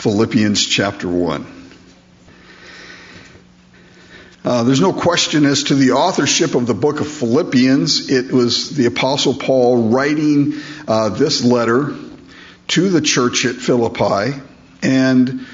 Philippians chapter 1. There's no question as to the authorship of the book of Philippians. It was the Apostle Paul writing this letter to the church at Philippi, and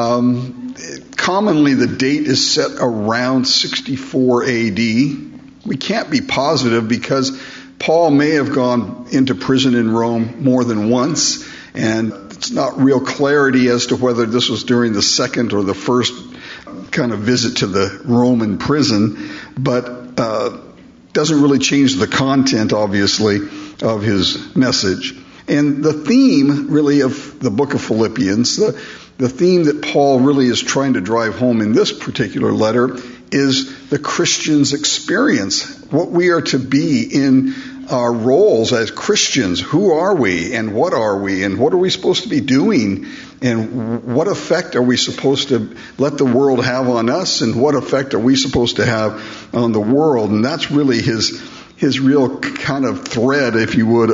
commonly the date is set around 64 AD. We can't be positive because Paul may have gone into prison in Rome more than once, and it's not real clarity as to whether this was during the second or the first kind of visit to the Roman prison, but doesn't really change the content, obviously, of his message. And the theme, really, of the book of Philippians, the theme that Paul really is trying to drive home in this particular letter is the Christian's experience, what we are to be in our roles as Christians. Who are we, and what are we supposed to be doing, and what effect are we supposed to let the world have on us, and what effect are we supposed to have on the world? And that's really his real kind of thread, if you would,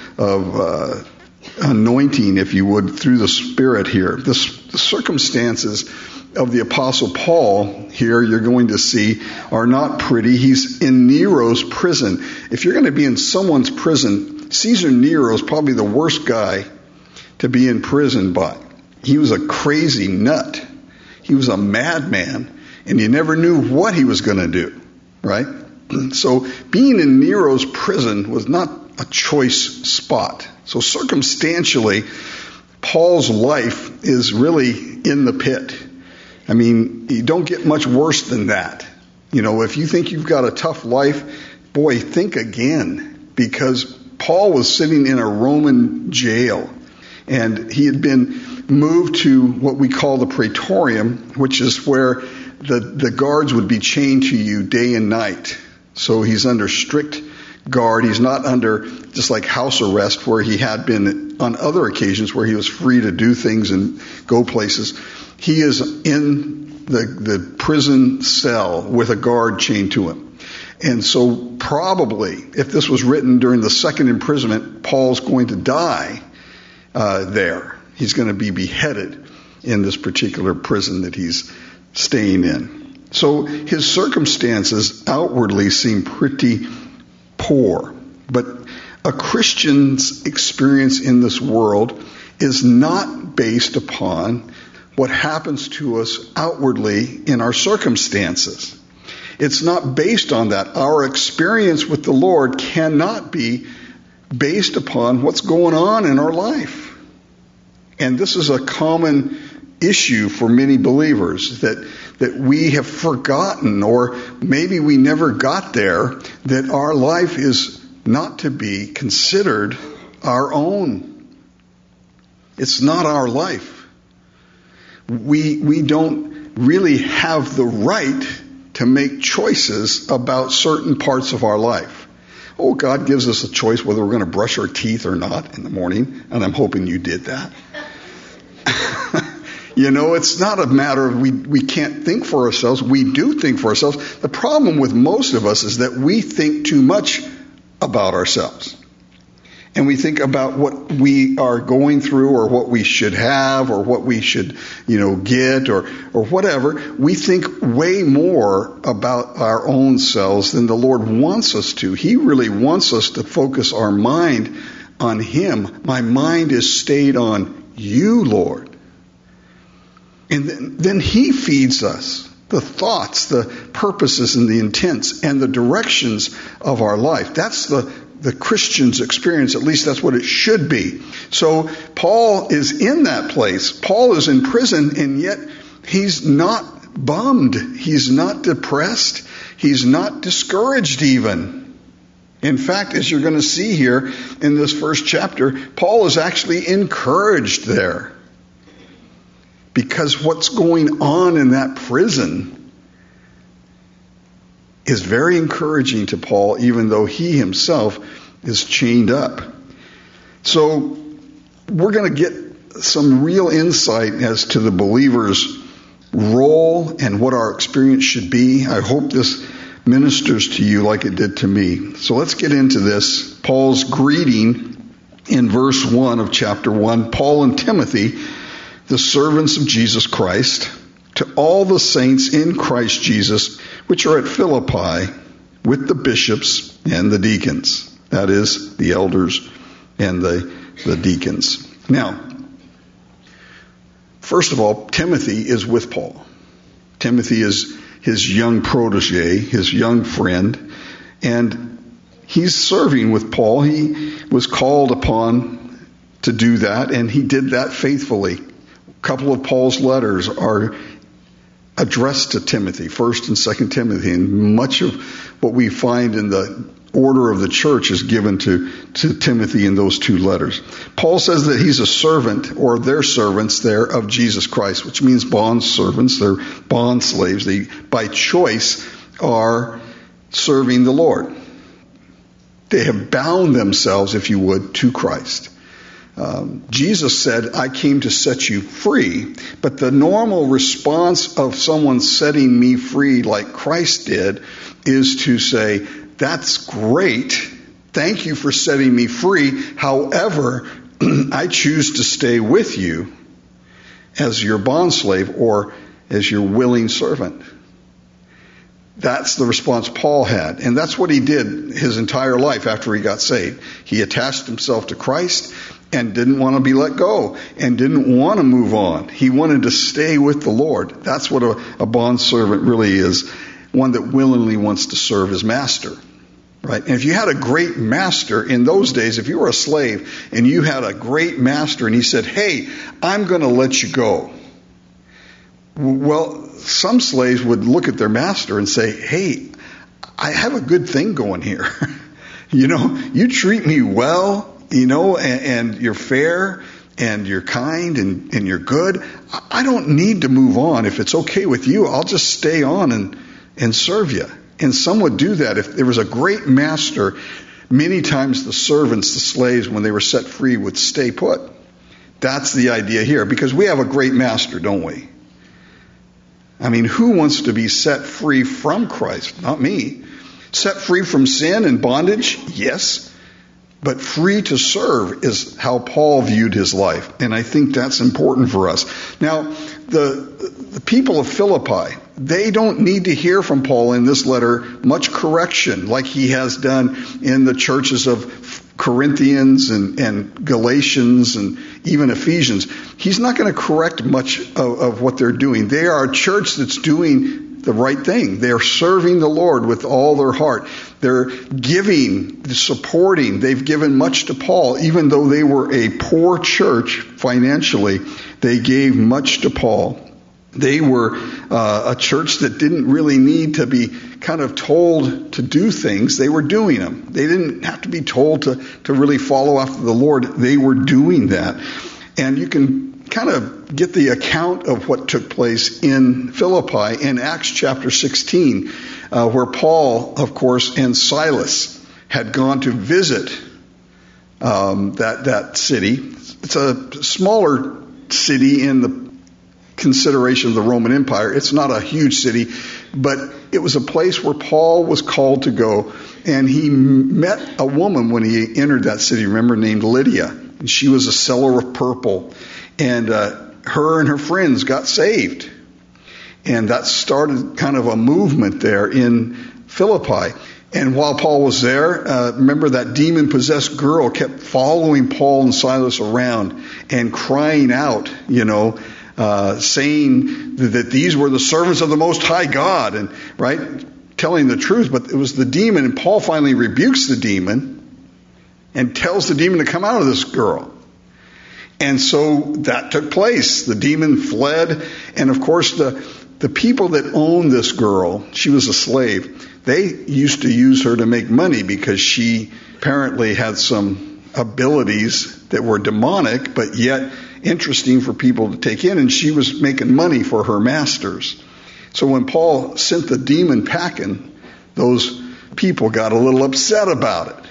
of anointing, if you would, through the Spirit here. The circumstances of the Apostle Paul here, you're going to see, are not pretty. He's in Nero's prison. If you're going to be in someone's prison, Caesar Nero is probably the worst guy to be in prison by. He was a crazy nut. He was a madman, and you never knew what he was going to do, right? So being in Nero's prison was not a choice spot. So circumstantially, Paul's life is really in the pit. I mean, you don't get much worse than that. You know, if you think you've got a tough life, boy, think again. Because Paul was sitting in a Roman jail, and he had been moved to what we call the Praetorium, which is where the guards would be chained to you day and night. So he's under strict guard. He's not under just like house arrest where he had been on other occasions where he was free to do things and go places. He is in the prison cell with a guard chained to him. And so probably, if this was written during the second imprisonment, Paul's going to die there. He's going to be beheaded in this particular prison that he's staying in. So his circumstances outwardly seem pretty poor. But a Christian's experience in this world is not based upon what happens to us outwardly in our circumstances. It's not based on that. Our experience with the Lord cannot be based upon what's going on in our life. And this is a common issue for many believers, that we have forgotten, or maybe we never got there, that our life is not to be considered our own. It's not our life. We don't really have the right to make choices about certain parts of our life. Oh, God gives us a choice whether we're going to brush our teeth or not in the morning, and I'm hoping you did that. You know, it's not a matter of we can't think for ourselves. We do think for ourselves. The problem with most of us is that we think too much about ourselves. And we think about what we are going through, or what we should have, or what we should, get, or whatever. We think way more about our own selves than the Lord wants us to. He really wants us to focus our mind on Him. My mind is stayed on You, Lord. And then He feeds us the thoughts, the purposes, and the intents, and the directions of our life. That's the Christian's experience. At least that's what it should be. So Paul is in that place. Paul is in prison, and yet he's not bummed. He's not depressed. He's not discouraged even. In fact, as you're going to see here in this first chapter, Paul is actually encouraged there. Because what's going on in that prison is very encouraging to Paul, even though he himself is chained up. So we're going to get some real insight as to the believer's role and what our experience should be. I hope this ministers to you like it did to me. So let's get into this. Paul's greeting in verse 1 of chapter 1. Paul and Timothy, the servants of Jesus Christ, to all the saints in Christ Jesus, which are at Philippi, with the bishops and the deacons. That is, the elders and the deacons. Now, first of all, Timothy is with Paul. Timothy is his young protege, his young friend, and he's serving with Paul. He was called upon to do that, and he did that faithfully. A couple of Paul's letters are addressed to Timothy, 1st and 2nd Timothy, and much of what we find in the order of the church is given to Timothy in those two letters. Paul says that he's a servant, or they're servants there, of Jesus Christ, which means bond servants. They're bond slaves. They, by choice, are serving the Lord. They have bound themselves, if you would, to Christ. Jesus said, I came to set you free. But the normal response of someone setting me free like Christ did is to say, that's great. Thank you for setting me free. However, I choose to stay with you as your bondslave or as your willing servant. That's the response Paul had. And that's what he did his entire life after he got saved. He attached himself to Christ and didn't want to be let go and didn't want to move on. He wanted to stay with the Lord. That's what a bondservant really is. One that willingly wants to serve his master. Right? And if you had a great master in those days, if you were a slave and you had a great master and he said, hey, I'm going to let you go. Well, some slaves would look at their master and say, hey, I have a good thing going here. You treat me well, and you're fair and you're kind and you're good. I don't need to move on. If it's okay with you, I'll just stay on and serve you. And some would do that. If there was a great master, many times the servants, the slaves, when they were set free, would stay put. That's the idea here, because we have a great master, don't we? I mean, who wants to be set free from Christ? Not me. Set free from sin and bondage? Yes. But free to serve is how Paul viewed his life. And I think that's important for us. Now, the people of Philippi, they don't need to hear from Paul in this letter much correction like he has done in the churches of Corinthians and Galatians and even Ephesians. He's not going to correct much of what they're doing. They are a church that's doing the right thing. They're serving the Lord with all their heart. They're giving, supporting. They've given much to Paul. Even though they were a poor church financially, they gave much to Paul. They were a church that didn't really need to be kind of told to do things. They were doing them. They didn't have to be told to really follow after the Lord. They were doing that. And you can kind of get the account of what took place in Philippi in Acts chapter 16, where Paul, of course, and Silas had gone to visit that city. It's a smaller city in the consideration of the Roman Empire. It's not a huge city, but it was a place where Paul was called to go, and he met a woman when he entered that city, remember, named Lydia. And she was a seller of purple, and her and her friends got saved. And that started kind of a movement there in Philippi. And while Paul was there, remember that demon-possessed girl kept following Paul and Silas around and crying out, saying that these were the servants of the Most High God, and telling the truth. But it was the demon, and Paul finally rebukes the demon and tells the demon to come out of this girl. And so that took place. The demon fled, and of course the people that owned this girl, she was a slave, they used to use her to make money because she apparently had some abilities that were demonic, but yet interesting for people to take in, and she was making money for her masters. So when Paul sent the demon packing, those people got a little upset about it.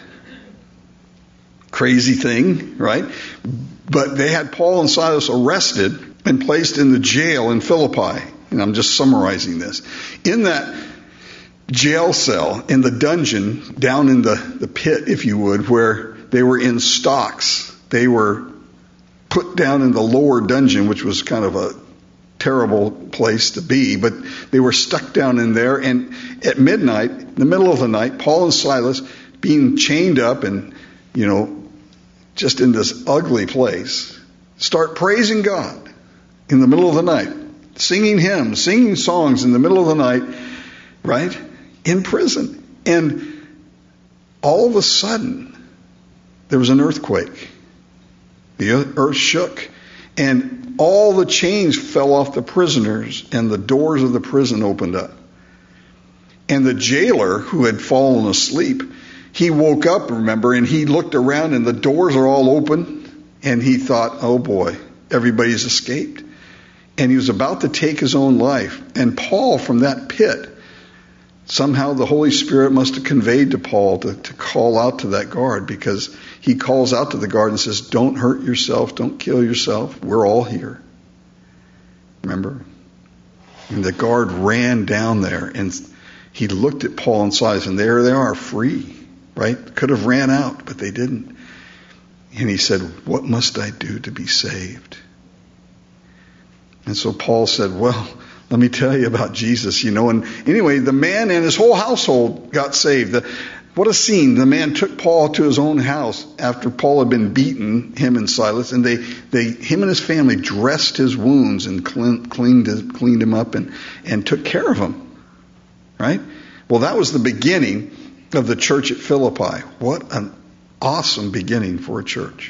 Crazy thing, right? But they had Paul and Silas arrested and placed in the jail in Philippi. And I'm just summarizing this. In that jail cell, in the dungeon, down in the pit, if you would, where they were in stocks, they were put down in the lower dungeon, which was kind of a terrible place to be, but they were stuck down in there. And at midnight, in the middle of the night, Paul and Silas being chained up and, just in this ugly place, start praising God in the middle of the night, singing hymns, singing songs in the middle of the night, right? In prison. And all of a sudden, there was an earthquake. The earth shook, and all the chains fell off the prisoners, and the doors of the prison opened up. And the jailer, who had fallen asleep, he woke up, remember, and he looked around, and the doors are all open, and he thought, oh boy, everybody's escaped. And he was about to take his own life. And Paul, from that pit, somehow the Holy Spirit must have conveyed to Paul to call out to that guard, because he calls out to the guard and says, don't hurt yourself, don't kill yourself, we're all here. Remember? And the guard ran down there, and he looked at Paul and Silas, and there they are, free, right? Could have ran out, but they didn't. And he said, what must I do to be saved? And so Paul said, well, let me tell you about Jesus, And anyway, the man and his whole household got saved. What a scene. The man took Paul to his own house after Paul had been beaten, him and Silas, and him and his family dressed his wounds and cleaned him up and took care of him. Right? Well, that was the beginning of the church at Philippi. What an awesome beginning for a church.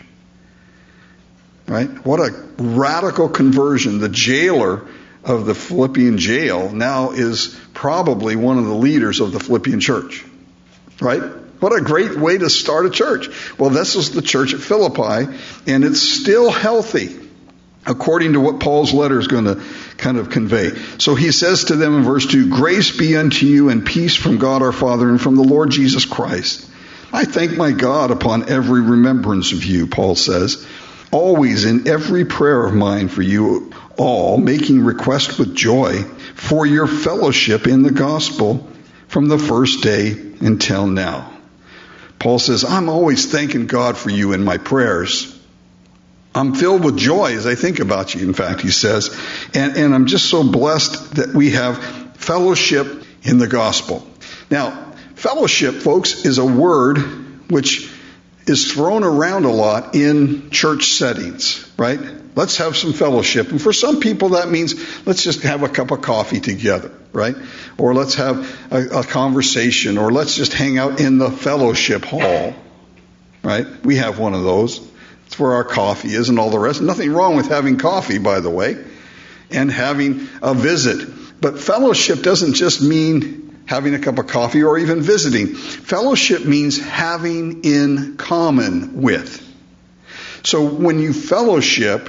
Right? What a radical conversion. The jailer of the Philippian jail now is probably one of the leaders of the Philippian church. Right? What a great way to start a church. Well, this is the church at Philippi, and it's still healthy, according to what Paul's letter is going to kind of convey. So he says to them in verse 2, grace be unto you and peace from God our Father and from the Lord Jesus Christ. I thank my God upon every remembrance of you, Paul says, always in every prayer of mine for you all, making request with joy for your fellowship in the gospel from the first day until now. Paul says, I'm always thanking God for you in my prayers. I'm filled with joy as I think about you, in fact, he says. And I'm just so blessed that we have fellowship in the gospel. Now, fellowship, folks, is a word which is thrown around a lot in church settings, right? Let's have some fellowship. And for some people that means let's just have a cup of coffee together, right? Or let's have a conversation, or let's just hang out in the fellowship hall, right? We have one of those. It's where our coffee is and all the rest. Nothing wrong with having coffee, by the way, and having a visit. But fellowship doesn't just mean having a cup of coffee or even visiting. Fellowship means having in common with. So when you fellowship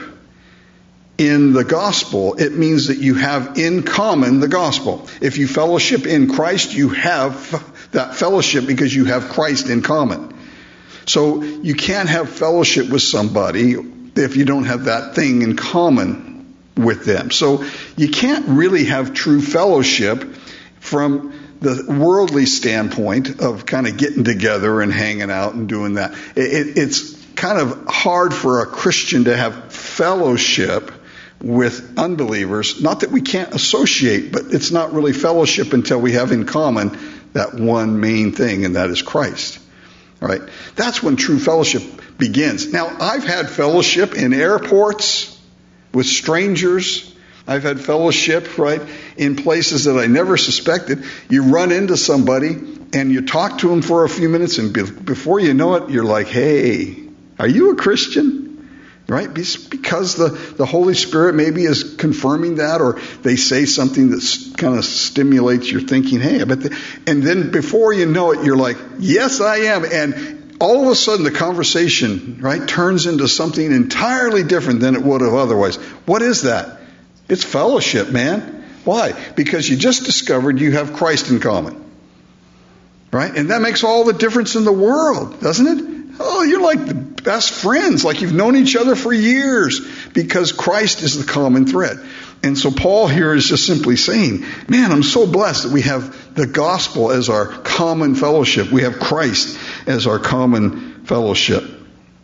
in the gospel, it means that you have in common the gospel. If you fellowship in Christ, you have that fellowship because you have Christ in common. So you can't have fellowship with somebody if you don't have that thing in common with them. So you can't really have true fellowship from the worldly standpoint of kind of getting together and hanging out and doing that. It's kind of hard for a Christian to have fellowship with unbelievers. Not that we can't associate, but it's not really fellowship until we have in common that one main thing, and that is Christ. All right? That's when true fellowship begins. Now, I've had fellowship in airports with strangers. I've had fellowship, right, in places that I never suspected. You run into somebody and you talk to them for a few minutes, and before you know it, you're like, hey, are you a Christian? Right? Because the Holy Spirit maybe is confirming that, or they say something that kind of stimulates your thinking, hey, I bet and then before you know it, you're like, yes, I am. And all of a sudden the conversation, right, turns into something entirely different than it would have otherwise. What is that? It's fellowship, man. Why? Because you just discovered you have Christ in common. Right? And that makes all the difference in the world, doesn't it? Oh, you're like the best friends, like you've known each other for years, because Christ is the common thread. And so Paul here is just simply saying, man, I'm so blessed that we have the gospel as our common fellowship. We have Christ as our common fellowship.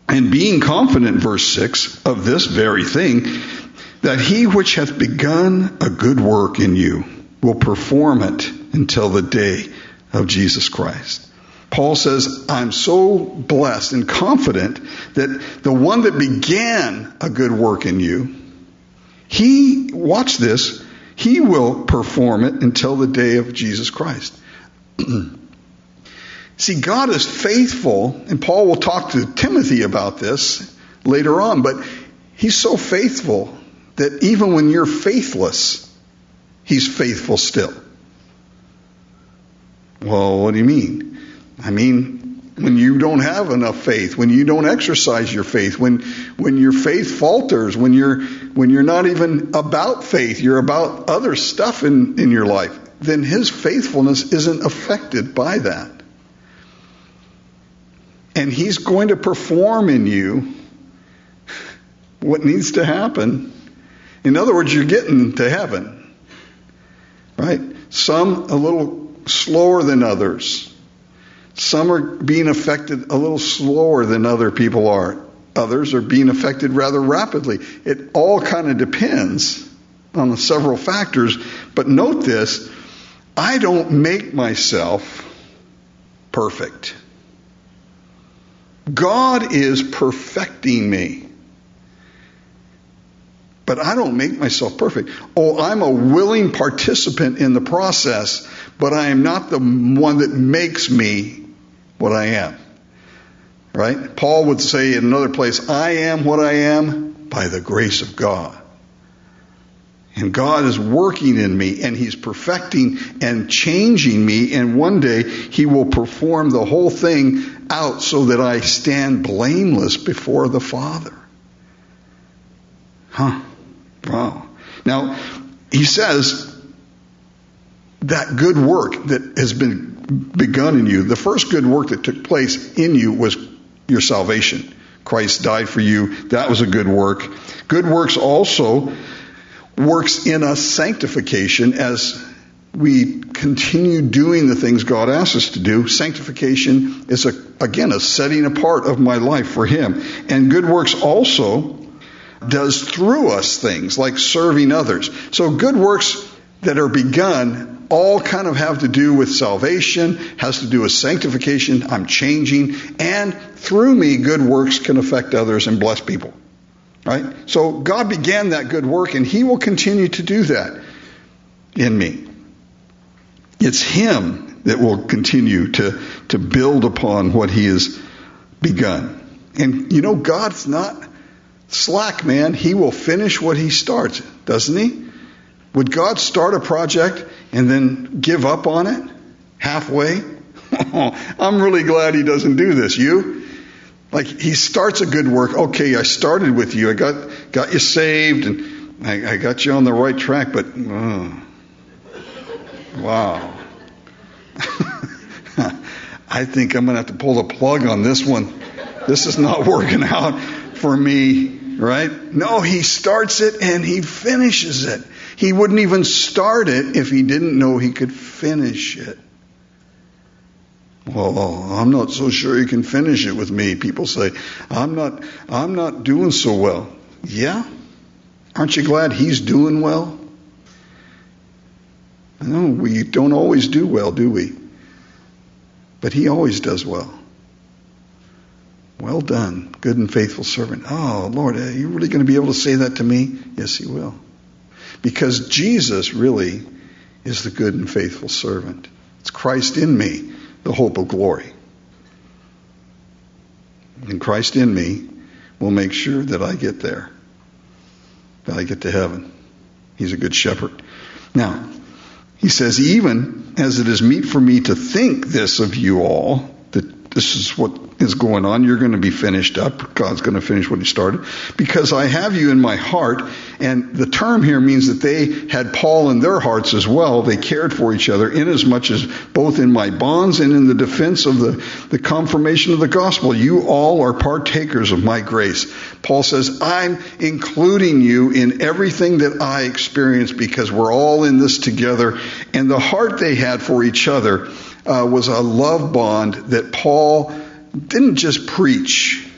And being confident, verse 6, of this very thing, that he which hath begun a good work in you will perform it until the day of Jesus Christ. Paul says, I'm so blessed and confident that the one that began a good work in you, he, watch this, he will perform it until the day of Jesus Christ. See, God is faithful, and Paul will talk to Timothy about this later on, but he's so faithful that even when you're faithless, he's faithful still. Well, what do you mean? I mean, when you don't have enough faith, when you don't exercise your faith, when your faith falters, when you're not even about faith, you're about other stuff in your life, then his faithfulness isn't affected by that. And he's going to perform in you what needs to happen. In other words, you're getting to heaven, right? Some a little slower than others. Some are being affected a little slower than other people are. Others are being affected rather rapidly. It all kind of depends on the several factors. But note this, I don't make myself perfect. God is perfecting me. But I don't make myself perfect. Oh, I'm a willing participant in the process, but I am not the one that makes me what I am. Right? Paul would say in another place, I am what I am by the grace of God. And God is working in me, and he's perfecting and changing me, and one day he will perform the whole thing out so that I stand blameless before the Father. Wow. Now, he says that good work that has been begun in you, the first good work that took place in you was your salvation. Christ died for you. That was a good work. Good works also works in us sanctification as we continue doing the things God asks us to do. Sanctification is, again, a setting apart of my life for him. And good works also does through us things like serving others. So good works that are begun all kind of have to do with salvation, has to do with sanctification. I'm changing. And through me, good works can affect others and bless people. Right? So God began that good work, and he will continue to do that in me. It's him that will continue to build upon what he has begun. And you know, God's not slack, man. He will finish what he starts, doesn't he? Would God start a project and then give up on it halfway? I'm really glad he doesn't do this. You? Like, he starts a good work. Okay, I started with you. I got you saved, and I got you on the right track, but wow. I think I'm going to have to pull the plug on this one. This is not working out for me, right? No, he starts it and he finishes it. He wouldn't even start it if he didn't know he could finish it. Well, I'm not so sure you can finish it with me. People say, I'm not doing so well. Yeah? Aren't you glad he's doing well? No, we don't always do well, do we? But he always does well. Well done, good and faithful servant. Oh, Lord, are you really going to be able to say that to me? Yes, he will. Because Jesus really is the good and faithful servant. It's Christ in me, the hope of glory. And Christ in me will make sure that I get there, that I get to heaven. He's a good shepherd. Now, he says, even as it is meet for me to think this of you all, that this is what is going on, you're going to be finished up. God's going to finish what he started. Because I have you in my heart. And the term here means that they had Paul in their hearts as well. They cared for each other, inasmuch as both in my bonds and in the defense of the confirmation of the gospel, you all are partakers of my grace. Paul says, I'm including you in everything that I experience because we're all in this together. And the heart they had for each other was a love bond that Paul didn't just preach.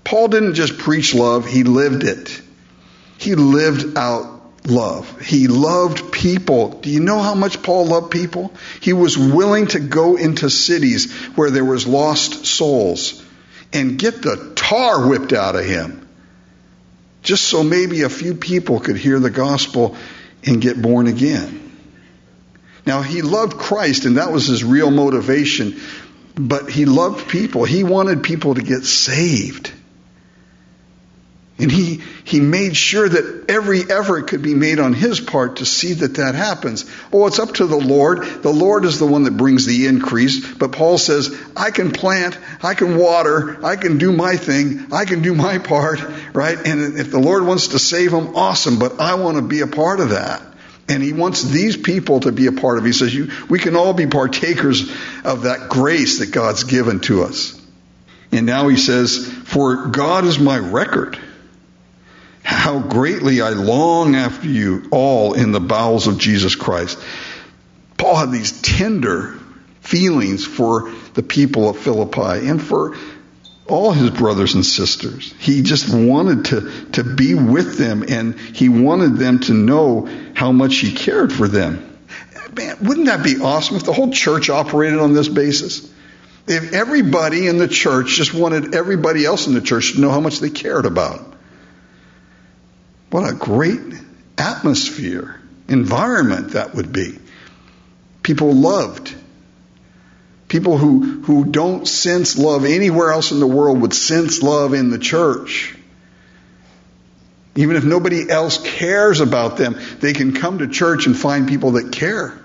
Paul didn't just preach love, he lived it. He lived out love. He loved people. Do you know how much Paul loved people? He was willing to go into cities where there was lost souls and get the tar whipped out of him, just so maybe a few people could hear the gospel and get born again. Now, he loved Christ, and that was his real motivation, but he loved people. He wanted people to get saved. And he made sure that every effort could be made on his part to see that that happens. Oh, it's up to the Lord. The Lord is the one that brings the increase. But Paul says, I can plant, I can water, I can do my thing, I can do my part, right? And if the Lord wants to save them, awesome, but I want to be a part of that. And he wants these people to be a part of it. He says, we can all be partakers of that grace that God's given to us. And now he says, for God is my record. How greatly I long after you all in the bowels of Jesus Christ. Paul had these tender feelings for the people of Philippi and for all his brothers and sisters. He just wanted to be with them, and he wanted them to know how much he cared for them. Man, wouldn't that be awesome if the whole church operated on this basis? If everybody in the church just wanted everybody else in the church to know how much they cared about them. What a great atmosphere, environment that would be. People loved. People who don't sense love anywhere else in the world would sense love in the church. Even if nobody else cares about them, they can come to church and find people that care.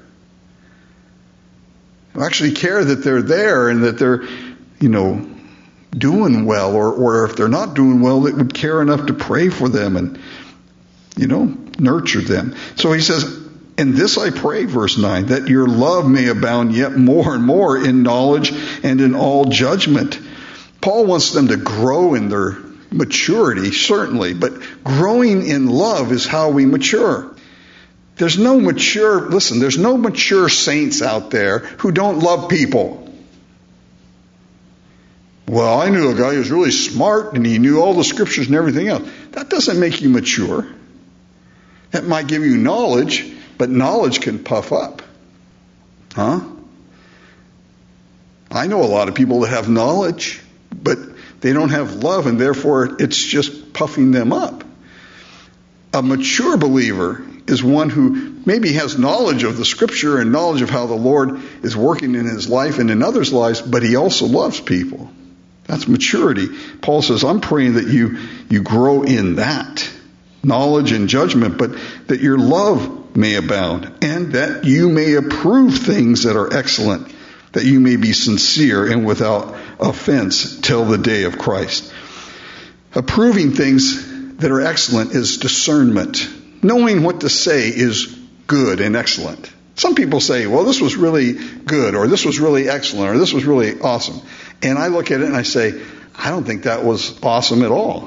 Who actually care that they're there and that they're, doing well. Or if they're not doing well, they would care enough to pray for them and nurture them. So he says, and this I pray, verse 9, that your love may abound yet more and more in knowledge and in all judgment. Paul wants them to grow in their maturity, certainly, but growing in love is how we mature. There's no mature saints out there who don't love people. Well, I knew a guy who was really smart and he knew all the scriptures and everything else. That doesn't make you mature. That might give you knowledge, but knowledge can puff up. Huh? I know a lot of people that have knowledge, but they don't have love, and therefore it's just puffing them up. A mature believer is one who maybe has knowledge of the scripture and knowledge of how the Lord is working in his life and in others' lives, but he also loves people. That's maturity. Paul says, I'm praying that you grow in that knowledge and judgment, but that your love may abound, and that you may approve things that are excellent, that you may be sincere and without offense till the day of Christ. Approving things that are excellent is discernment. Knowing what to say is good and excellent. Some people say, well, this was really good, or this was really excellent, or this was really awesome. And I look at it and I say, I don't think that was awesome at all.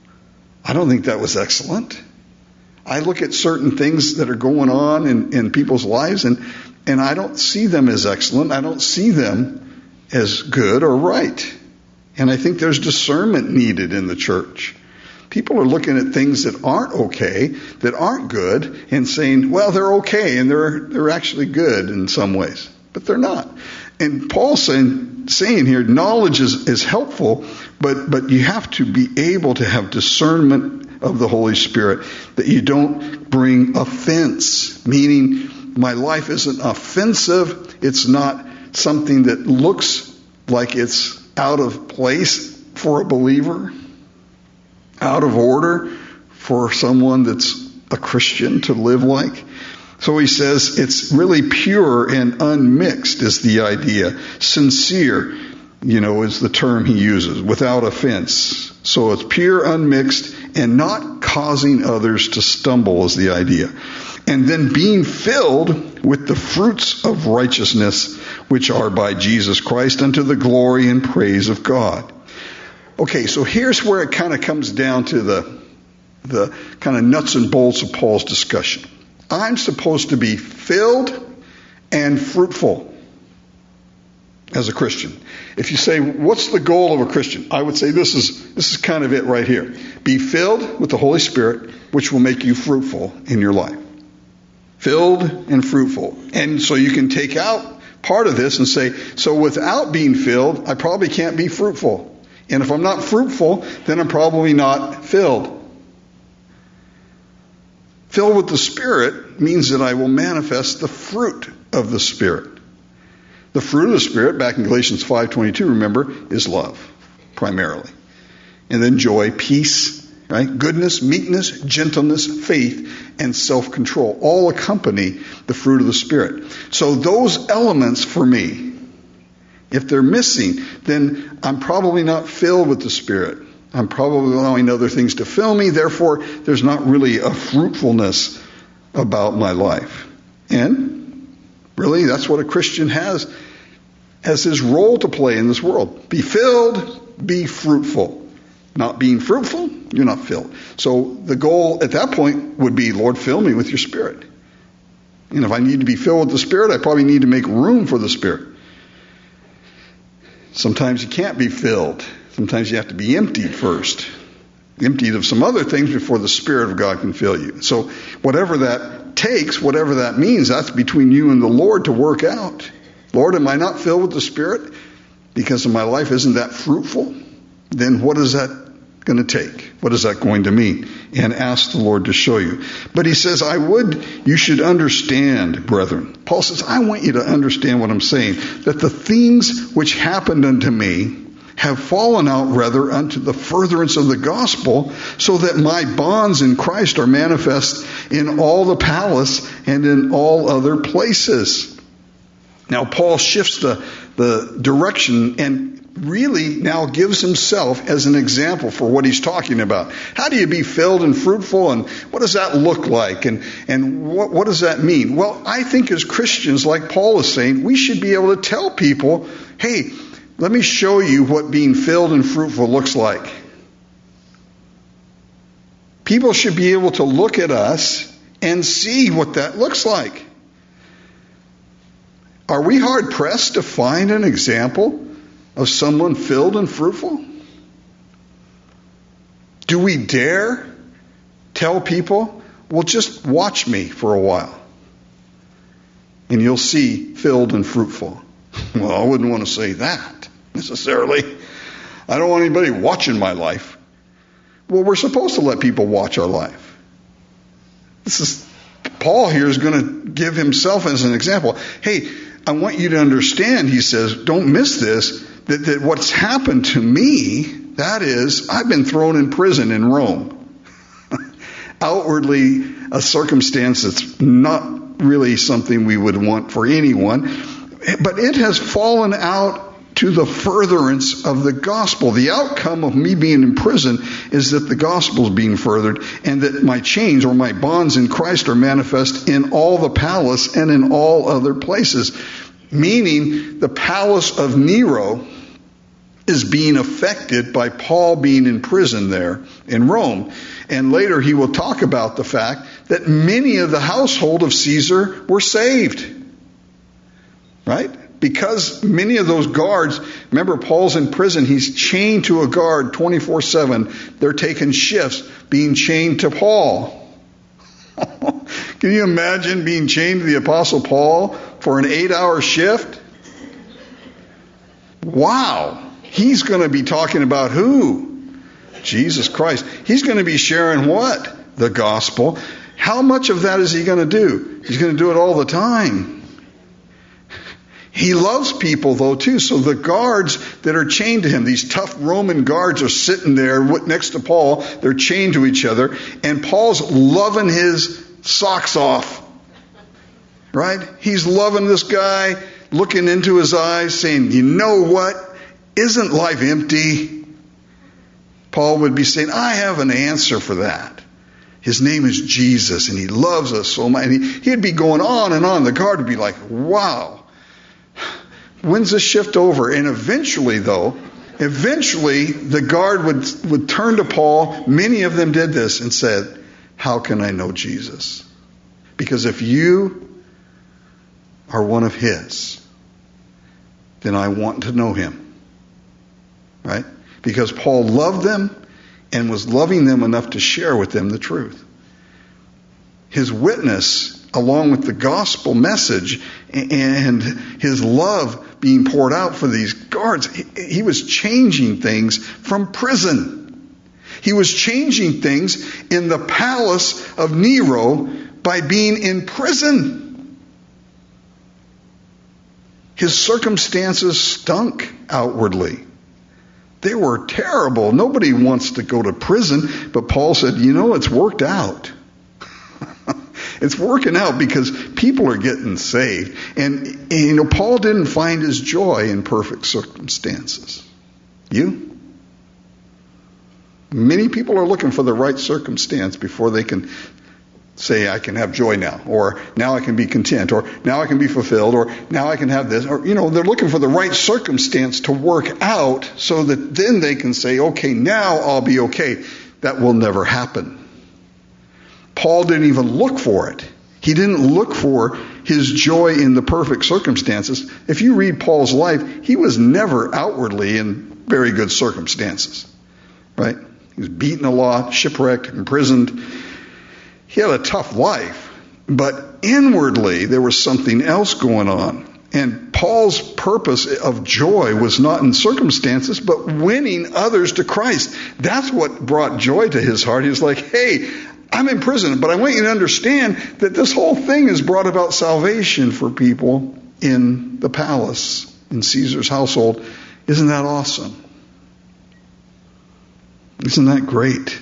I don't think that was excellent. I look at certain things that are going on in people's lives, and I don't see them as excellent. I don't see them as good or right. And I think there's discernment needed in the church. People are looking at things that aren't okay, that aren't good, and saying, well, they're okay, and they're actually good in some ways. But they're not. And Paul's saying here, knowledge is helpful, but you have to be able to have discernment of the Holy Spirit, that you don't bring offense, meaning my life isn't offensive. It's not something that looks like it's out of place for a believer, out of order for someone that's a Christian to live like. So he says it's really pure and unmixed is the idea. Sincere, is the term he uses, without offense. So it's pure, unmixed, and not causing others to stumble is the idea. And then being filled with the fruits of righteousness, which are by Jesus Christ, unto the glory and praise of God. Okay, so here's where it kind of comes down to the kind of nuts and bolts of Paul's discussion. I'm supposed to be filled and fruitful. as a Christian. If you say, what's the goal of a Christian? I would say this is kind of it right here. Be filled with the Holy Spirit, which will make you fruitful in your life. Filled and fruitful. And so you can take out part of this and say, so without being filled, I probably can't be fruitful. And if I'm not fruitful, then I'm probably not filled. Filled with the Spirit means that I will manifest the fruit of the Spirit. The fruit of the Spirit, back in Galatians 5:22, remember, is love, primarily. And then joy, peace, right? Goodness, meekness, gentleness, faith, and self-control all accompany the fruit of the Spirit. So those elements for me, if they're missing, then I'm probably not filled with the Spirit. I'm probably allowing other things to fill me. Therefore, there's not really a fruitfulness about my life. And really, that's what a Christian has as his role to play in this world. Be filled, be fruitful. Not being fruitful, you're not filled. So the goal at that point would be, Lord, fill me with your Spirit. And if I need to be filled with the Spirit, I probably need to make room for the Spirit. Sometimes you can't be filled. Sometimes you have to be emptied first. Emptied of some other things before the Spirit of God can fill you. So whatever that takes, whatever that means, that's between you and the Lord to work out. Lord, am I not filled with the Spirit because my life isn't that fruitful? Then what is that going to take? What is that going to mean? And ask the Lord to show you. But he says, you should understand, brethren. Paul says, I want you to understand what I'm saying, that the things which happened unto me have fallen out rather unto the furtherance of the gospel, so that my bonds in Christ are manifest in all the palace and in all other places. Now Paul shifts the direction and really now gives himself as an example for what he's talking about. How do you be filled and fruitful, and what does that look like, and what does that mean? Well, I think as Christians, like Paul is saying, we should be able to tell people, hey, let me show you what being filled and fruitful looks like. People should be able to look at us and see what that looks like. Are we hard pressed to find an example of someone filled and fruitful? Do we dare tell people, well, just watch me for a while and you'll see filled and fruitful? Well, I wouldn't want to say that necessarily. I don't want anybody watching my life. Well, we're supposed to let people watch our life. Paul here is going to give himself as an example. Hey, I want you to understand, he says, don't miss this, that what's happened to me, that is, I've been thrown in prison in Rome. Outwardly, a circumstance that's not really something we would want for anyone, but it has fallen out to the furtherance of the gospel. The outcome of me being in prison is that the gospel is being furthered, and that my chains or my bonds in Christ are manifest in all the palace and in all other places. Meaning the palace of Nero is being affected by Paul being in prison there in Rome. And later he will talk about the fact that many of the household of Caesar were saved. Right? Because many of those guards, remember Paul's in prison, he's chained to a guard 24/7. They're taking shifts being chained to Paul. Can you imagine being chained to the Apostle Paul for an 8-hour shift? Wow. He's going to be talking about who? Jesus Christ. He's going to be sharing what? The gospel. How much of that is he going to do? He's going to do it all the time. He loves people, though, too. So the guards that are chained to him, these tough Roman guards are sitting there next to Paul. They're chained to each other. And Paul's loving his socks off. Right? He's loving this guy, looking into his eyes, saying, you know what? Isn't life empty? Paul would be saying, I have an answer for that. His name is Jesus, and he loves us so much. And he'd be going on and on. The guard would be like, wow. When's this shift over? And eventually the guard would turn to Paul. Many of them did this and said, how can I know Jesus? Because if you are one of his, then I want to know him. Right? Because Paul loved them and was loving them enough to share with them the truth. His witness, along with the gospel message and his love being poured out for these guards, he was changing things from prison. He was changing things in the palace of Nero by being in prison. His circumstances stunk outwardly. They were terrible. Nobody wants to go to prison, but Paul said, it's worked out. It's working out because people are getting saved. And Paul didn't find his joy in perfect circumstances. You? Many people are looking for the right circumstance before they can say, I can have joy now, or now I can be content, or now I can be fulfilled, or now I can have this. Or, they're looking for the right circumstance to work out so that then they can say, okay, now I'll be okay. That will never happen. Paul didn't even look for it. He didn't look for his joy in the perfect circumstances. If you read Paul's life, he was never outwardly in very good circumstances. Right? He was beaten a lot, shipwrecked, imprisoned. He had a tough life. But inwardly, there was something else going on. And Paul's purpose of joy was not in circumstances, but winning others to Christ. That's what brought joy to his heart. He was like, hey, I'm in prison, but I want you to understand that this whole thing has brought about salvation for people in the palace, in Caesar's household. Isn't that awesome? Isn't that great?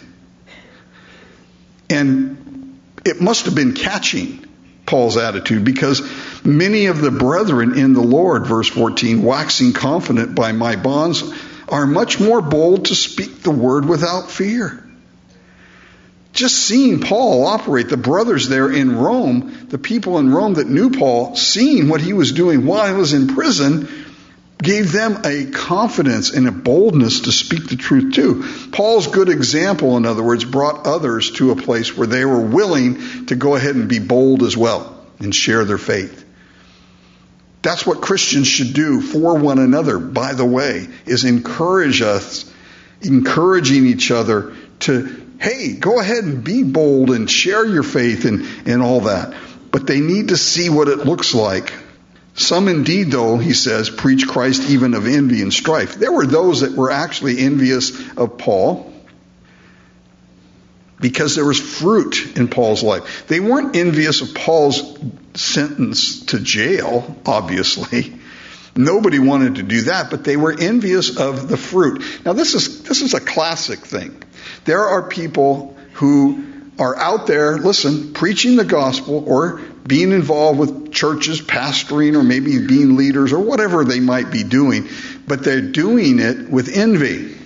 And it must have been catching Paul's attitude, because many of the brethren in the Lord, verse 14, waxing confident by my bonds, are much more bold to speak the word without fear. Just seeing Paul operate, the brothers there in Rome, the people in Rome that knew Paul, seeing what he was doing while he was in prison, gave them a confidence and a boldness to speak the truth too. Paul's good example, in other words, brought others to a place where they were willing to go ahead and be bold as well and share their faith. That's what Christians should do for one another, by the way, is encourage us, encouraging each other to, hey, go ahead and be bold and share your faith and all that. But they need to see what it looks like. Some indeed, though, he says, preach Christ even of envy and strife. There were those that were actually envious of Paul because there was fruit in Paul's life. They weren't envious of Paul's sentence to jail, obviously. Nobody wanted to do that, but they were envious of the fruit. Now, this is a classic thing. There are people who are out there, listen, preaching the gospel or being involved with churches, pastoring, or maybe being leaders or whatever they might be doing, but they're doing it with envy.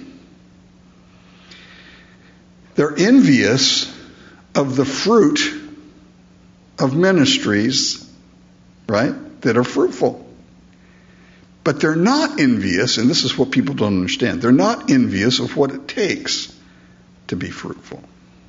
They're envious of the fruit of ministries, right, that are fruitful. But they're not envious, and this is what people don't understand, they're not envious of what it takes to be fruitful.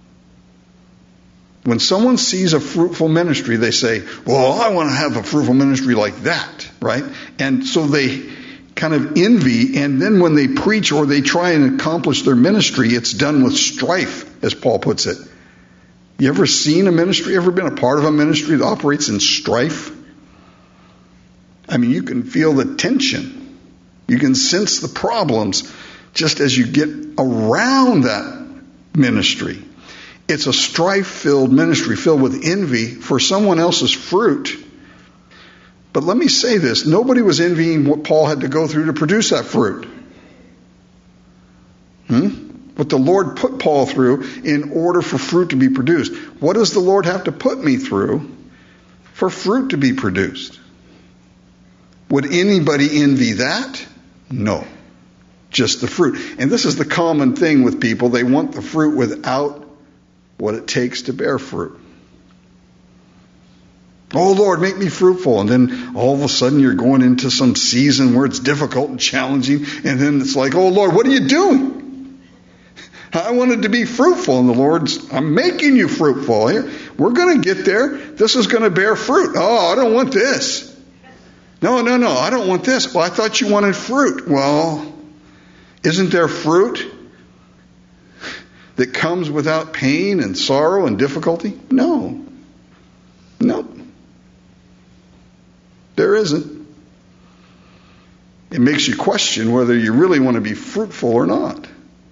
When someone sees a fruitful ministry, they say, well, I want to have a fruitful ministry like that, right? And so they kind of envy, and then when they preach or they try and accomplish their ministry, it's done with strife, as Paul puts it. You ever seen a ministry, ever been a part of a ministry that operates in strife? I mean, you can feel the tension. You can sense the problems just as you get around that ministry. It's a strife-filled ministry filled with envy for someone else's fruit. But let me say this. Nobody was envying what Paul had to go through to produce that fruit. What the Lord put Paul through in order for fruit to be produced. What does the Lord have to put me through for fruit to be produced? Would anybody envy that? No. Just the fruit. And this is the common thing with people. They want the fruit without what it takes to bear fruit. Oh, Lord, make me fruitful. And then all of a sudden you're going into some season where it's difficult and challenging. And then it's like, oh, Lord, what are you doing? I wanted to be fruitful. And the Lord's, I'm making you fruitful. We're going to get there. This is going to bear fruit. Oh, I don't want this. No, I don't want this. Well, I thought you wanted fruit. Well, isn't there fruit that comes without pain and sorrow and difficulty? No. There isn't. It makes you question whether you really want to be fruitful or not.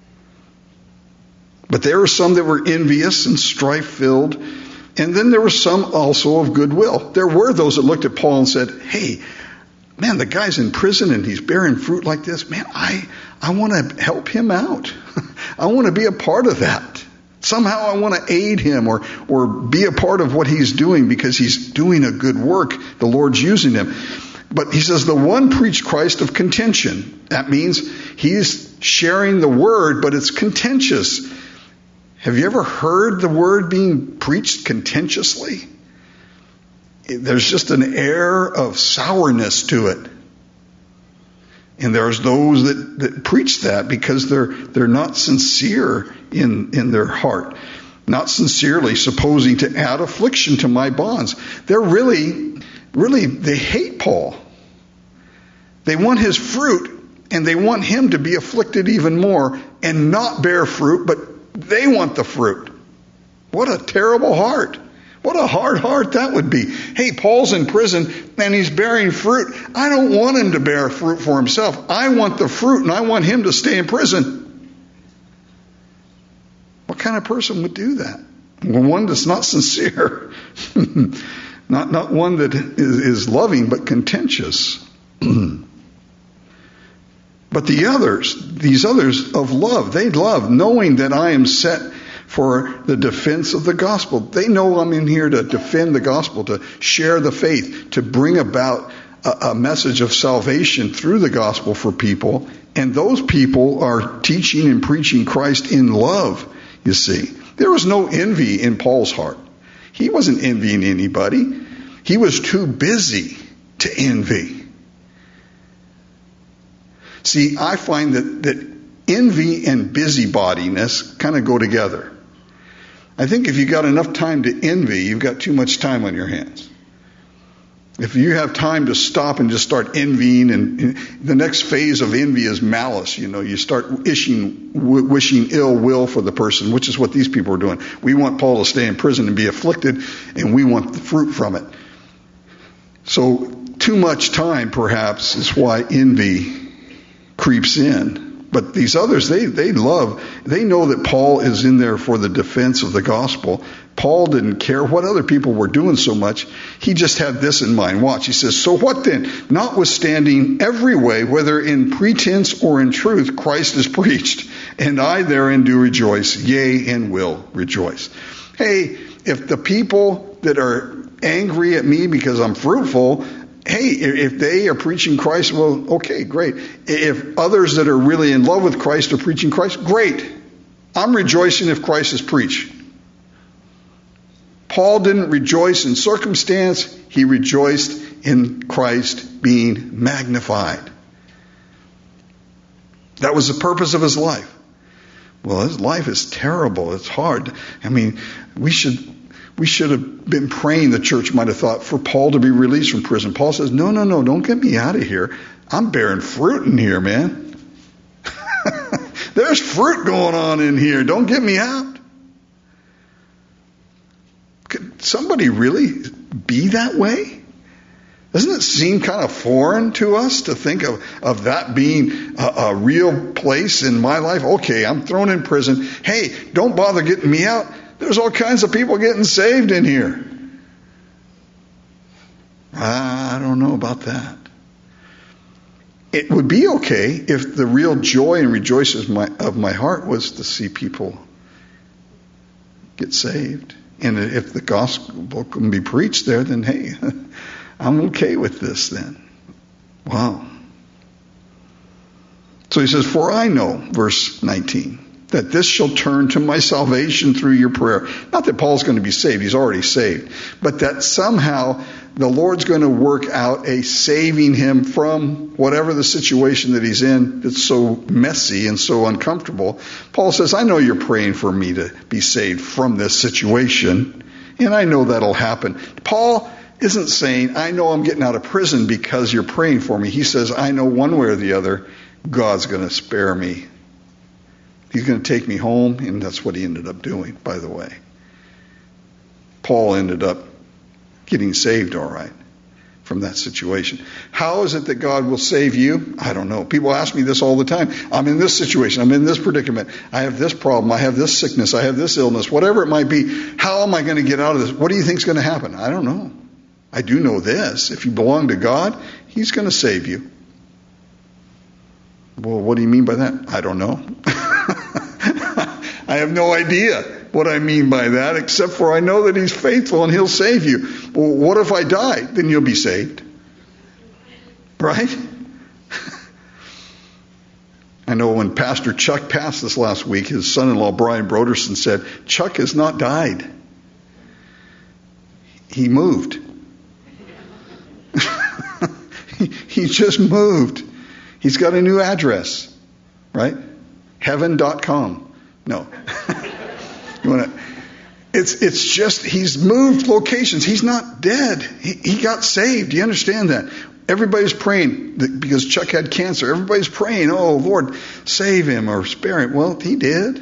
But there were some that were envious and strife-filled, and then there were some also of goodwill. There were those that looked at Paul and said, hey, man, the guy's in prison and he's bearing fruit like this. Man, I want to help him out. I want to be a part of that. Somehow I want to aid him or be a part of what he's doing because he's doing a good work. The Lord's using him. But he says the one preached Christ of contention. That means he's sharing the word, but it's contentious. Have you ever heard the word being preached contentiously? There's just an air of sourness to it. And there's those that preach that because they're not sincere in their heart. Not sincerely supposing to add affliction to my bonds. They're really, they hate Paul. They want his fruit, and they want him to be afflicted even more and not bear fruit, but they want the fruit. What a terrible heart. What a hard heart that would be. Hey, Paul's in prison and he's bearing fruit. I don't want him to bear fruit for himself. I want the fruit and I want him to stay in prison. What kind of person would do that? Well, one that's not sincere. not one that is loving but contentious. But these others of love, they love knowing that I am set for the defense of the gospel. They know I'm in here to defend the gospel, to share the faith, to bring about a message of salvation through the gospel for people. And those people are teaching and preaching Christ in love, you see. There was no envy in Paul's heart. He wasn't envying anybody. He was too busy to envy. See, I find that envy and busybodiness kind of go together. I think if you got enough time to envy, you've got too much time on your hands. If you have time to stop and just start envying, and the next phase of envy is malice. You start wishing ill will for the person, which is what these people are doing. We want Paul to stay in prison and be afflicted, and we want the fruit from it. So too much time, perhaps, is why envy creeps in. But these others, they know that Paul is in there for the defense of the gospel. Paul didn't care what other people were doing so much. He just had this in mind. Watch, he says, so what then? Notwithstanding every way, whether in pretense or in truth, Christ is preached, and I therein do rejoice, yea, and will rejoice. Hey, if the people that are angry at me because I'm fruitful, hey, if they are preaching Christ, well, okay, great. If others that are really in love with Christ are preaching Christ, great. I'm rejoicing if Christ is preached. Paul didn't rejoice in circumstance. He rejoiced in Christ being magnified. That was the purpose of his life. Well, his life is terrible. It's hard. I mean, we should have been praying, the church might have thought, for Paul to be released from prison. Paul says, no, don't get me out of here. I'm bearing fruit in here, man. There's fruit going on in here. Don't get me out. Could somebody really be that way? Doesn't it seem kind of foreign to us to think of that being a real place in my life? Okay, I'm thrown in prison. Hey, don't bother getting me out. There's all kinds of people getting saved in here. I don't know about that. It would be okay if the real joy and rejoicing of my heart was to see people get saved. And if the gospel can be preached there, then hey, I'm okay with this then. Wow. So he says, for I know, verse 19, that this shall turn to my salvation through your prayer. Not that Paul's going to be saved. He's already saved. But that somehow the Lord's going to work out a saving him from whatever the situation that he's in that's so messy and so uncomfortable. Paul says, I know you're praying for me to be saved from this situation. And I know that'll happen. Paul, isn't saying, I know I'm getting out of prison because you're praying for me. He says, I know one way or the other, God's going to spare me. He's going to take me home, and that's what he ended up doing, by the way. Paul ended up getting saved all right from that situation. How is it that God will save you? I don't know. People ask me this all the time. I'm in this situation. I'm in this predicament. I have this problem. I have this sickness. I have this illness. Whatever it might be. How am I going to get out of this? What do you think is going to happen? I don't know. I do know this. If you belong to God, he's going to save you. Well, what do you mean by that? I don't know. I have no idea what I mean by that, except for I know that he's faithful and he'll save you. Well, what if I die? Then you'll be saved. Right? I know when Pastor Chuck passed this last week, his son-in-law Brian Broderson said, Chuck has not died. He moved. He just moved. He's got a new address. Right? Heaven.com. No. You want to? It's just he's moved locations. He's not dead. He got saved. Do you understand that? Everybody's praying because Chuck had cancer. Everybody's praying, oh, Lord, save him or spare him. Well, he did.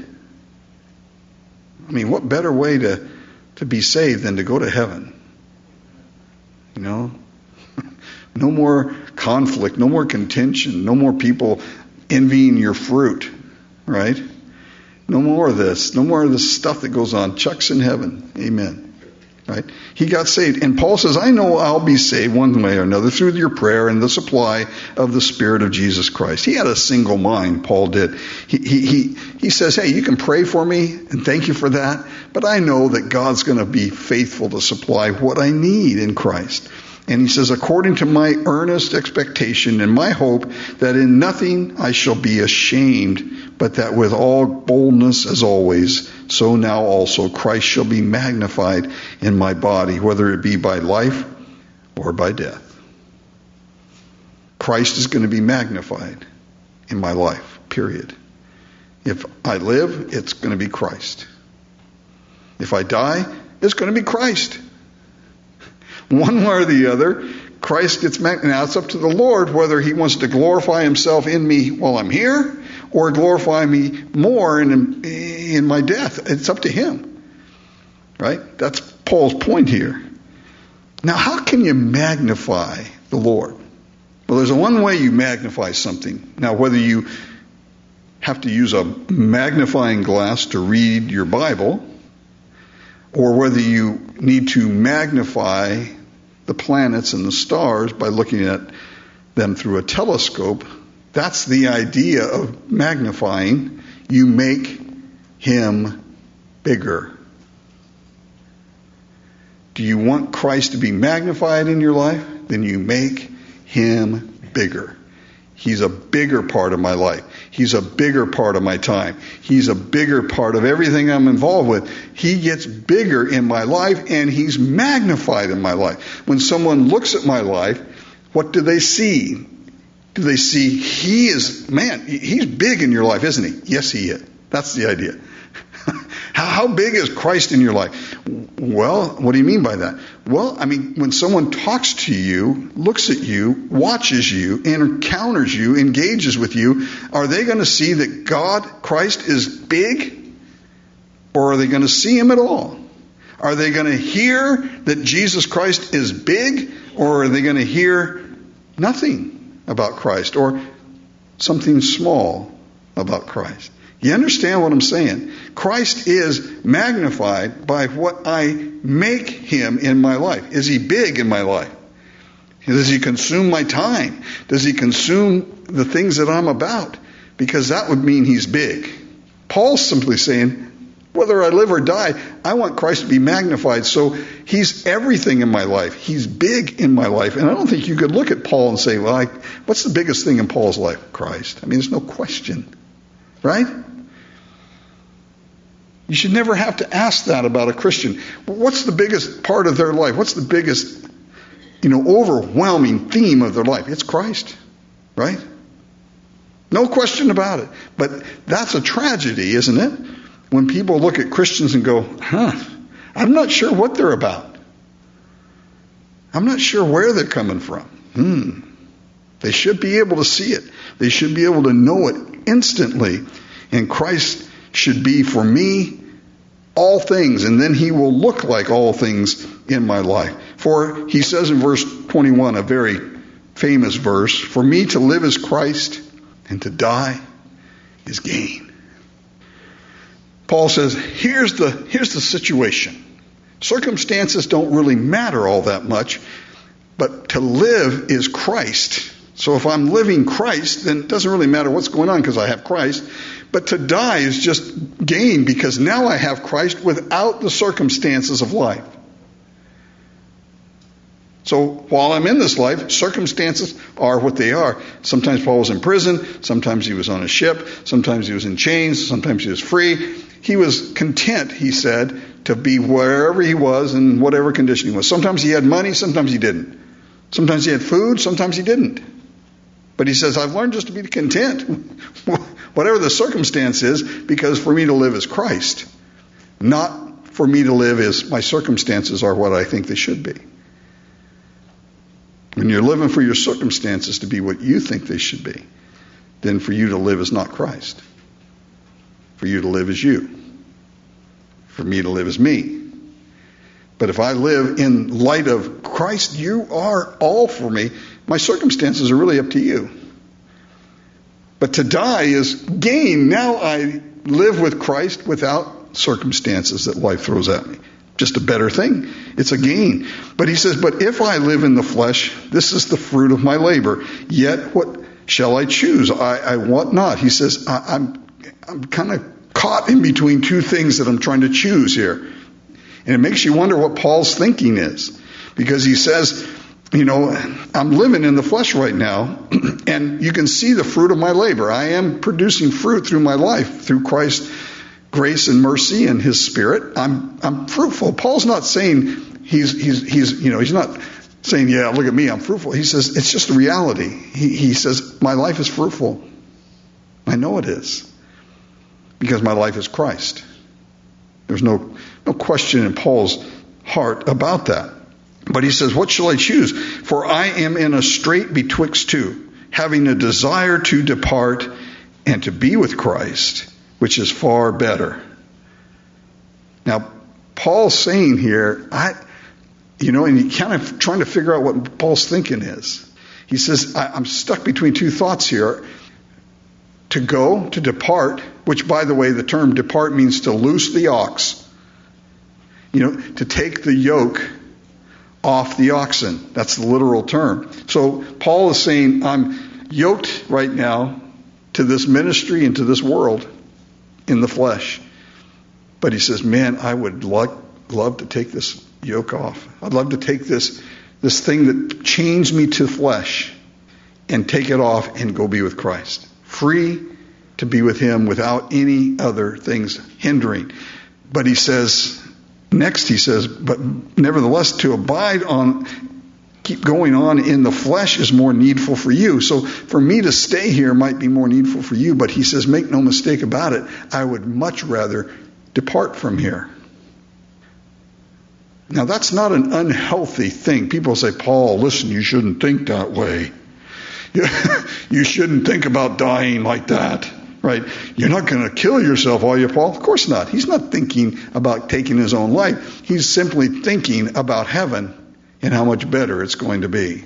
I mean, what better way to be saved than to go to heaven? You know? No more conflict, no more contention, no more people envying your fruit, right? No more of this. No more of this stuff that goes on. Chuck's in heaven. Amen. Right? He got saved. And Paul says, I know I'll be saved one way or another through your prayer and the supply of the Spirit of Jesus Christ. He had a single mind, Paul did. He says, hey, you can pray for me and thank you for that, but I know that God's going to be faithful to supply what I need in Christ. And he says, according to my earnest expectation and my hope that in nothing I shall be ashamed, but that with all boldness as always, so now also Christ shall be magnified in my body, whether it be by life or by death. Christ is going to be magnified in my life, period. If I live, it's going to be Christ. If I die, it's going to be Christ. One way or the other, Christ gets magnified. Now it's up to the Lord whether he wants to glorify himself in me while I'm here or glorify me more in my death. It's up to him. Right? That's Paul's point here. Now, how can you magnify the Lord? Well, there's one way you magnify something. Now, whether you have to use a magnifying glass to read your Bible, or whether you need to magnify the planets and the stars by looking at them through a telescope, that's the idea of magnifying. You make him bigger. Do you want Christ to be magnified in your life? Then you make him bigger. He's a bigger part of my life. He's a bigger part of my time. He's a bigger part of everything I'm involved with. He gets bigger in my life and he's magnified in my life. When someone looks at my life, what do they see? Do they see he's big in your life, isn't he? Yes, he is. That's the idea. How big is Christ in your life? Well, what do you mean by that? Well, I mean, when someone talks to you, looks at you, watches you, encounters you, engages with you, are they going to see that God, Christ, is big? Or are they going to see him at all? Are they going to hear that Jesus Christ is big? Or are they going to hear nothing about Christ or something small about Christ? You understand what I'm saying? Christ is magnified by what I make him in my life. Is he big in my life? Does he consume my time? Does he consume the things that I'm about? Because that would mean he's big. Paul's simply saying, whether I live or die, I want Christ to be magnified. So he's everything in my life. He's big in my life. And I don't think you could look at Paul and say, well, what's the biggest thing in Paul's life? Christ. I mean, there's no question. Right? You should never have to ask that about a Christian. What's the biggest part of their life? What's the biggest, overwhelming theme of their life? It's Christ, right? No question about it. But that's a tragedy, isn't it? When people look at Christians and go, I'm not sure what they're about. I'm not sure where they're coming from. They should be able to see it. They should be able to know it instantly. And Christ should be for me all things, and then he will look like all things in my life. For he says in verse 21, a very famous verse, for me to live is Christ, and to die is gain. Paul says, here's the situation. Circumstances don't really matter all that much, but to live is Christ. So if I'm living Christ, then it doesn't really matter what's going on because I have Christ. But to die is just gain because now I have Christ without the circumstances of life. So while I'm in this life, circumstances are what they are. Sometimes Paul was in prison. Sometimes he was on a ship. Sometimes he was in chains. Sometimes he was free. He was content, he said, to be wherever he was in whatever condition he was. Sometimes he had money. Sometimes he didn't. Sometimes he had food. Sometimes he didn't. But he says, I've learned just to be content, whatever the circumstance is, because for me to live is Christ. Not for me to live is my circumstances are what I think they should be. When you're living for your circumstances to be what you think they should be, then for you to live is not Christ. For you to live is you. For me to live is me. But if I live in light of Christ, you are all for me. My circumstances are really up to you. But to die is gain. Now I live with Christ without circumstances that life throws at me. Just a better thing. It's a gain. But he says, but if I live in the flesh, this is the fruit of my labor. Yet what shall I choose? I want not. He says, I'm kind of caught in between two things that I'm trying to choose here. And it makes you wonder what Paul's thinking is. Because he says, I'm living in the flesh right now, and you can see the fruit of my labor. I am producing fruit through my life, through Christ's grace and mercy and his Spirit. I'm fruitful. Paul's not saying he's not saying, yeah, look at me, I'm fruitful. He says it's just a reality. He says my life is fruitful. I know it is, because my life is Christ. There's no question in Paul's heart about that. But he says, what shall I choose? For I am in a strait betwixt two, having a desire to depart and to be with Christ, which is far better. Now, Paul's saying here, and you kind of trying to figure out what Paul's thinking is. He says, I'm stuck between two thoughts here. To go, to depart, which, by the way, the term depart means to loose the ox. To take the yoke off the oxen. That's the literal term. So Paul is saying, I'm yoked right now to this ministry and to this world in the flesh. But he says, man, I would love to take this yoke off. I'd love to take this thing that chains me to flesh and take it off and go be with Christ. Free to be with him without any other things hindering. But he says, but nevertheless, to abide on, keep going on in the flesh is more needful for you. So for me to stay here might be more needful for you. But he says, make no mistake about it, I would much rather depart from here. Now that's not an unhealthy thing. People say, Paul, listen, you shouldn't think that way. You shouldn't think about dying like that. Right? You're not going to kill yourself, are you, Paul? Of course not. He's not thinking about taking his own life. He's simply thinking about heaven and how much better it's going to be.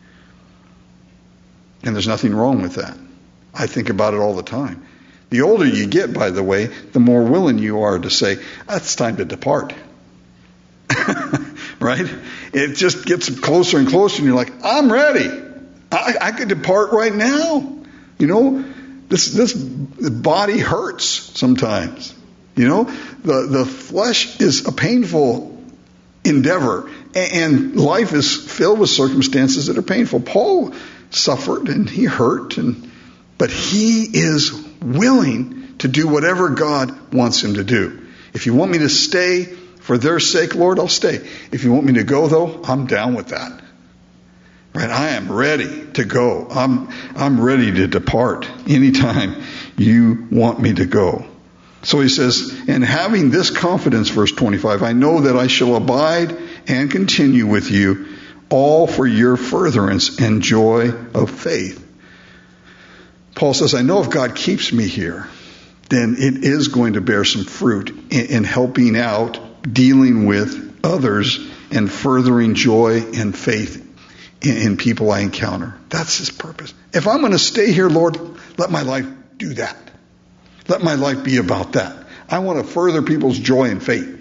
And there's nothing wrong with that. I think about it all the time. The older you get, by the way, the more willing you are to say, it's time to depart. Right? It just gets closer and closer, and you're like, I'm ready. I could depart right now. This body hurts sometimes. The flesh is a painful endeavor, and life is filled with circumstances that are painful. Paul suffered and he hurt, but he is willing to do whatever God wants him to do. If you want me to stay for their sake, Lord, I'll stay. If you want me to go, though, I'm down with that. Right? I am ready to go. I'm ready to depart anytime you want me to go. So he says, and having this confidence, verse 25, I know that I shall abide and continue with you all for your furtherance and joy of faith. Paul says, I know if God keeps me here, then it is going to bear some fruit in helping out, dealing with others, and furthering joy and faith in people I encounter. That's his purpose. If I'm going to stay here, Lord, let my life do that. Let my life be about that. I want to further people's joy and faith.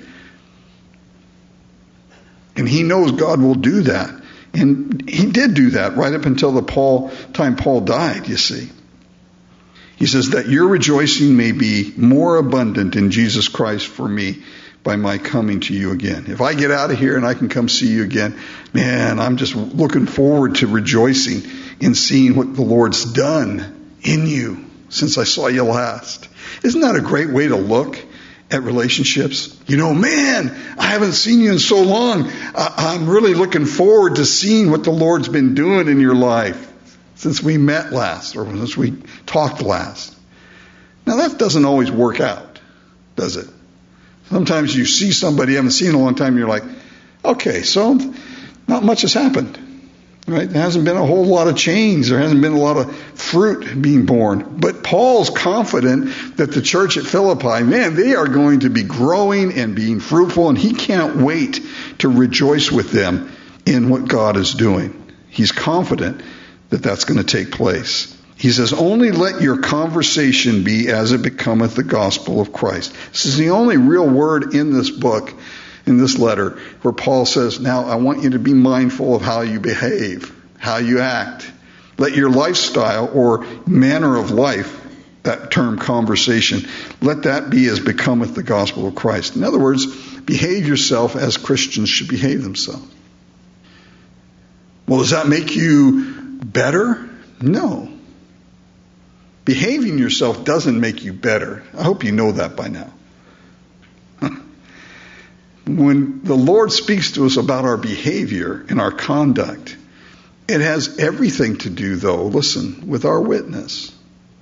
And he knows God will do that. And he did do that right up until the time Paul died, you see. He says that your rejoicing may be more abundant in Jesus Christ for me by my coming to you again. If I get out of here and I can come see you again, man, I'm just looking forward to rejoicing in seeing what the Lord's done in you since I saw you last. Isn't that a great way to look at relationships? You know, man, I haven't seen you in so long. I'm really looking forward to seeing what the Lord's been doing in your life since we met last or since we talked last. Now, that doesn't always work out, does it? Sometimes you see somebody you haven't seen in a long time, and you're like, okay, so not much has happened. Right? There hasn't been a whole lot of change. There hasn't been a lot of fruit being born. But Paul's confident that the church at Philippi, man, they are going to be growing and being fruitful, and he can't wait to rejoice with them in what God is doing. He's confident that that's going to take place. He says, only let your conversation be as it becometh the gospel of Christ. This is the only real word in this book, in this letter, where Paul says, now I want you to be mindful of how you behave, how you act. Let your lifestyle or manner of life, that term conversation, let that be as becometh the gospel of Christ. In other words, behave yourself as Christians should behave themselves. Well, does that make you better? No. Behaving yourself doesn't make you better. I hope you know that by now. When the Lord speaks to us about our behavior and our conduct, it has everything to do, though, listen, with our witness.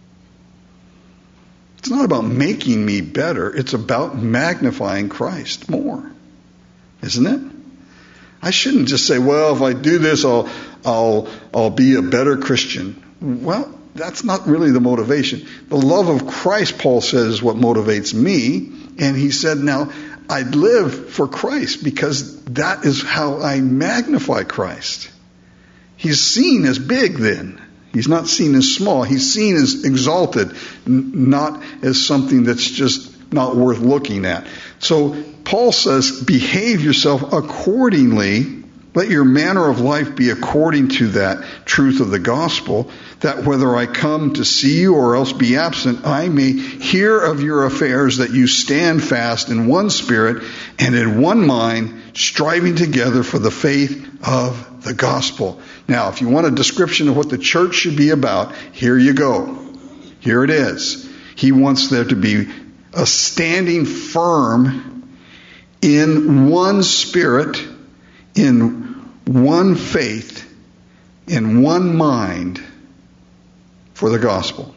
It's not about making me better. It's about magnifying Christ more. Isn't it? I shouldn't just say, well, if I do this, I'll be a better Christian. Well, that's not really the motivation. The love of Christ, Paul says, is what motivates me. And he said, now, I live for Christ because that is how I magnify Christ. He's seen as big then. He's not seen as small. He's seen as exalted, not as something that's just not worth looking at. So Paul says, behave yourself accordingly. Let your manner of life be according to that truth of the gospel, that whether I come to see you or else be absent, I may hear of your affairs, that you stand fast in one spirit and in one mind, striving together for the faith of the gospel. Now, if you want a description of what the church should be about, here you go. Here it is. He wants there to be a standing firm in one spirit, in one faith, in one mind for the gospel.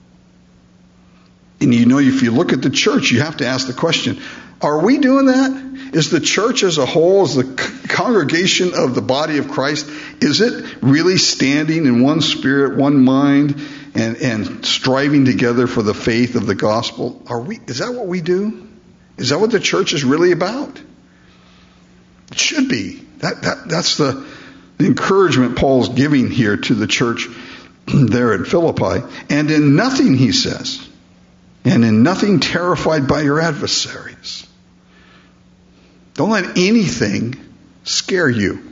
And you know, if you look at the church, you have to ask the question, are we doing that? Is the church as a whole, as the congregation of the body of Christ, is it really standing in one spirit, one mind, and striving together for the faith of the gospel? Is that what we do? Is that what the church is really about? It should be. That's the encouragement Paul's giving here to the church there at Philippi. And in nothing, he says, and in nothing terrified by your adversaries. Don't let anything scare you.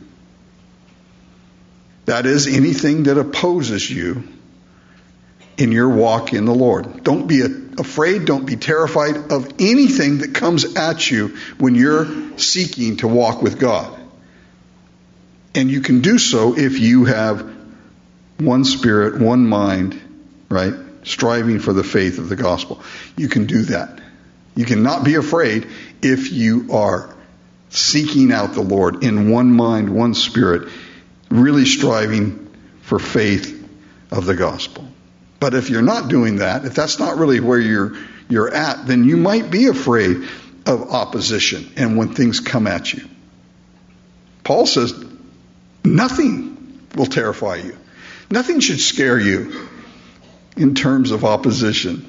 That is, anything that opposes you in your walk in the Lord. Don't be afraid, don't be terrified of anything that comes at you when you're seeking to walk with God. And you can do so if you have one spirit, one mind, right? Striving for the faith of the gospel. You can do that. You cannot be afraid if you are seeking out the Lord in one mind, one spirit, really striving for faith of the gospel. But if you're not doing that, if that's not really where you're at, then you might be afraid of opposition and when things come at you. Paul says, Nothing will terrify you. Nothing should scare you in terms of opposition.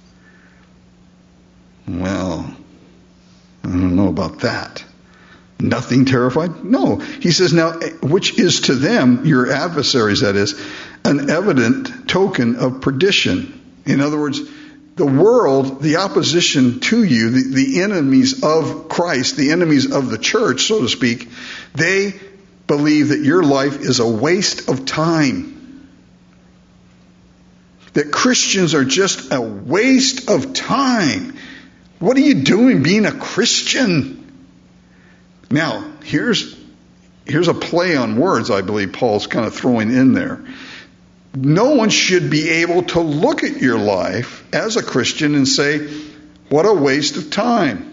Well, I don't know about that. Nothing terrified? No. He says, now, which is to them, your adversaries, that is, an evident token of perdition. In other words, the world, the opposition to you, the enemies of Christ, the enemies of the church, so to speak, they believe that your life is a waste of time. That Christians are just a waste of time. What are you doing being a Christian? Now, here's a play on words I believe Paul's kind of throwing in there. No one should be able to look at your life as a Christian and say, what a waste of time.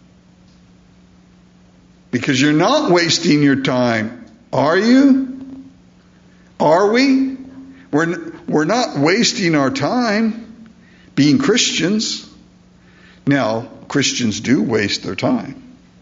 Because you're not wasting your time, are you? Are we? We're not wasting our time being Christians. Now, Christians do waste their time.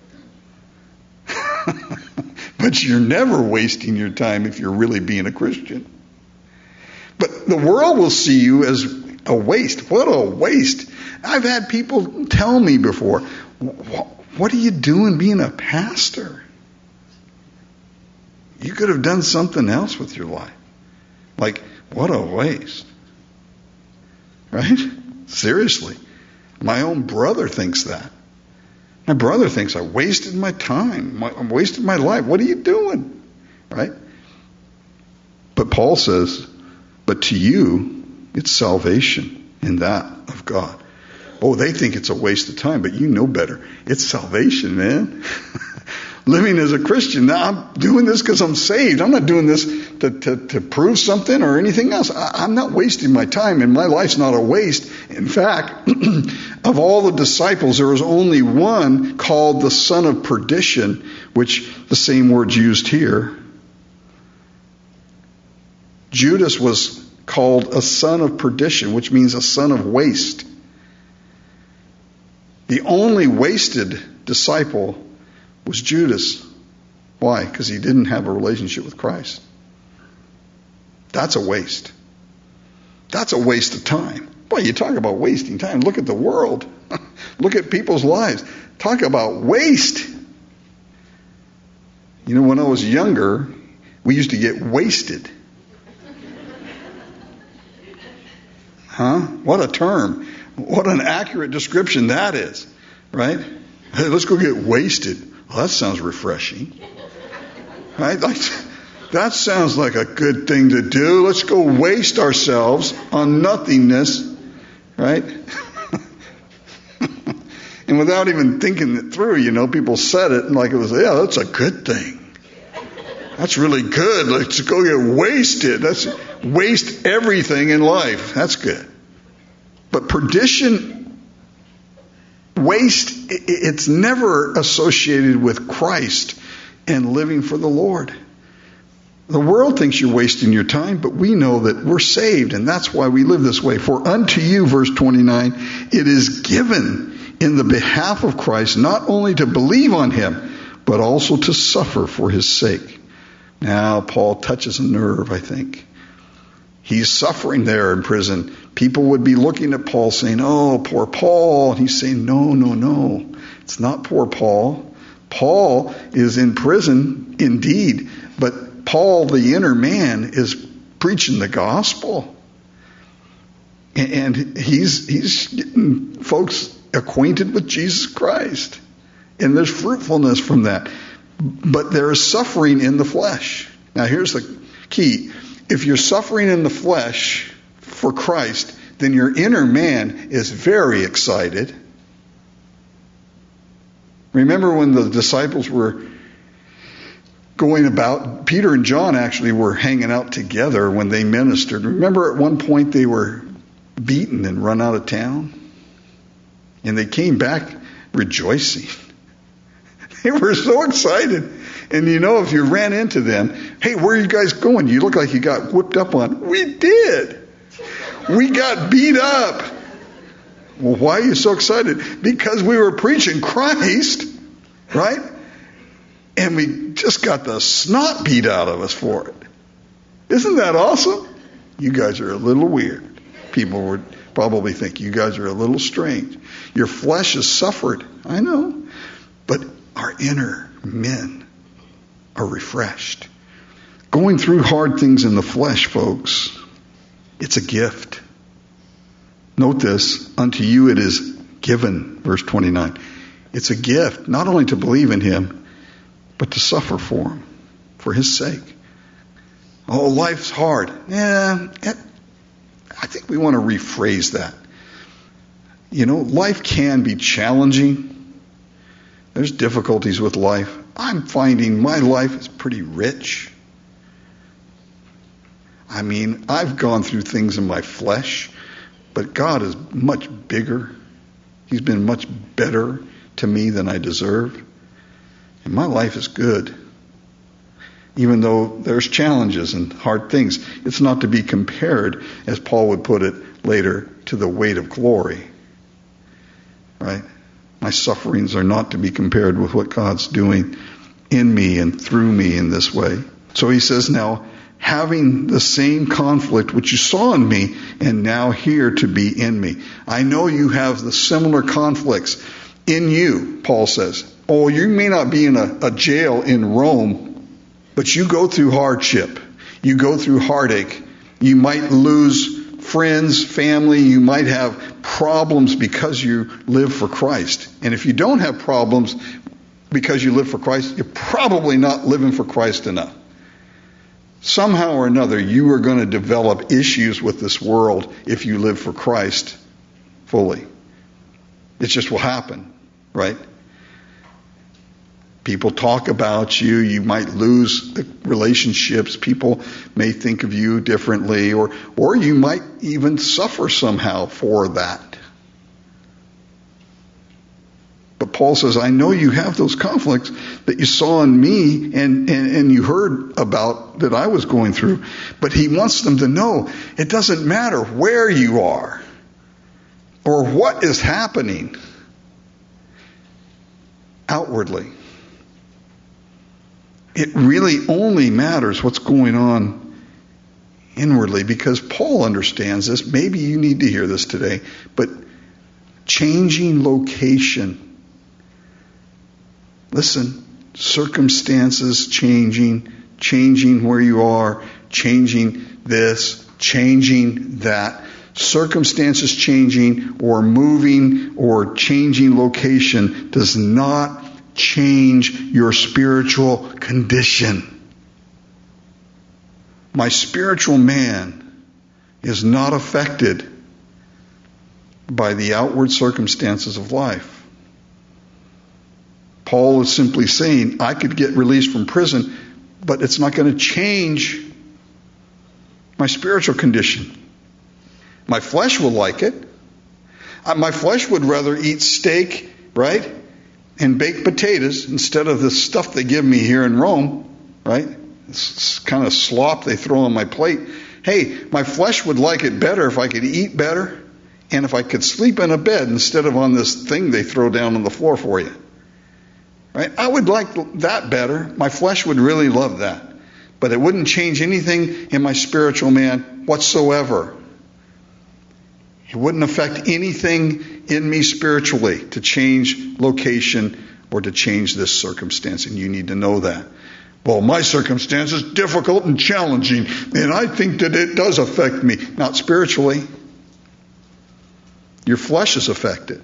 But you're never wasting your time if you're really being a Christian. But the world will see you as a waste. What a waste. I've had people tell me before, what are you doing being a pastor? You could have done something else with your life. Like, what a waste. Right? Seriously. My own brother thinks that. My brother thinks I wasted my time. I wasted my life. What are you doing? Right? But Paul says, but to you, it's salvation in that of God. Oh, they think it's a waste of time, but you know better. It's salvation, man. Living as a Christian. Now, I'm doing this because I'm saved. I'm not doing this to prove something or anything else. I'm not wasting my time, and my life's not a waste. In fact, of all the disciples, there was only one called the son of perdition, which the same word's used here. Judas was called a son of perdition, which means a son of waste. The only wasted disciple was Judas. Why? Because he didn't have a relationship with Christ. That's a waste. That's a waste of time. Boy, you talk about wasting time. Look at the world. Look at people's lives. Talk about waste. You know, when I was younger, we used to get wasted. Huh? What a term. What an accurate description that is. Right? Hey, let's go get wasted. Well, that sounds refreshing. Right? That sounds like a good thing to do. Let's go waste ourselves on nothingness. Right? And without even thinking it through, you know, people said it and like it was, yeah, that's a good thing. That's really good. Let's go get wasted. Let's waste everything in life. That's good. But perdition, waste, it's never associated with Christ and living for the Lord. The world thinks you're wasting your time, but we know that we're saved, and that's why we live this way. For unto you, verse 29, it is given in the behalf of Christ not only to believe on him, but also to suffer for his sake. Now, Paul touches a nerve, I think. He's suffering there in prison. People would be looking at Paul saying, oh, poor Paul. And he's saying, no. It's not poor Paul. Paul is in prison indeed, but Paul, the inner man, is preaching the gospel. And he's getting folks acquainted with Jesus Christ. And there's fruitfulness from that. But there is suffering in the flesh. Now here's the key. If you're suffering in the flesh for Christ, then your inner man is very excited. Remember when the disciples were going about, Peter and John actually were hanging out together when they ministered. Remember at one point they were beaten and run out of town? And they came back rejoicing. They were so excited. And you know, if you ran into them, hey, where are you guys going? You look like you got whipped up on. We did. We got beat up. Well, why are you so excited? Because we were preaching Christ, right? And we just got the snot beat out of us for it. Isn't that awesome? You guys are a little weird. People would probably think you guys are a little strange. Your flesh has suffered, I know. But our inner men are refreshed. Going through hard things in the flesh, folks, it's a gift. Note this, unto you it is given, verse 29. It's a gift, not only to believe in him, but to suffer for him, for his sake. Oh, life's hard. Yeah, I think we want to rephrase that. You know, life can be challenging. There's difficulties with life. I'm finding my life is pretty rich. I mean, I've gone through things in my flesh, but God is much bigger. He's been much better to me than I deserve. And my life is good. Even though there's challenges and hard things, it's not to be compared, as Paul would put it later, to the weight of glory. Right? My sufferings are not to be compared with what God's doing in me and through me in this way. So he says now, having the same conflict which you saw in me and now here to be in me. I know you have the similar conflicts in you, Paul says. Oh, you may not be in a jail in Rome, but you go through hardship. You go through heartache. You might lose friends, family. You might have problems because you live for Christ. And if you don't have problems because you live for Christ, you're probably not living for Christ enough. Somehow or another, you are going to develop issues with this world if you live for Christ fully. It just will happen, right? People talk about you. You might lose the relationships. People may think of you differently, or you might even suffer somehow for that. But Paul says, I know you have those conflicts that you saw in me and you heard about that I was going through. But he wants them to know it doesn't matter where you are or what is happening outwardly. It really only matters what's going on inwardly, because Paul understands this. Maybe you need to hear this today, but changing location. Listen, circumstances changing where you are, changing this, changing that. Circumstances changing or moving or changing location does not change your spiritual condition. My spiritual man is not affected by the outward circumstances of life. Paul is simply saying, I could get released from prison, but it's not going to change my spiritual condition. My flesh will like it. My flesh would rather eat steak, right, and baked potatoes instead of the stuff they give me here in Rome, right? It's kind of slop they throw on my plate. Hey, my flesh would like it better if I could eat better and if I could sleep in a bed instead of on this thing they throw down on the floor for you. Right? I would like that better. My flesh would really love that. But it wouldn't change anything in my spiritual man whatsoever. It wouldn't affect anything in me spiritually to change location or to change this circumstance. And you need to know that. Well, my circumstance is difficult and challenging, and I think that it does affect me. Not spiritually. Your flesh is affected.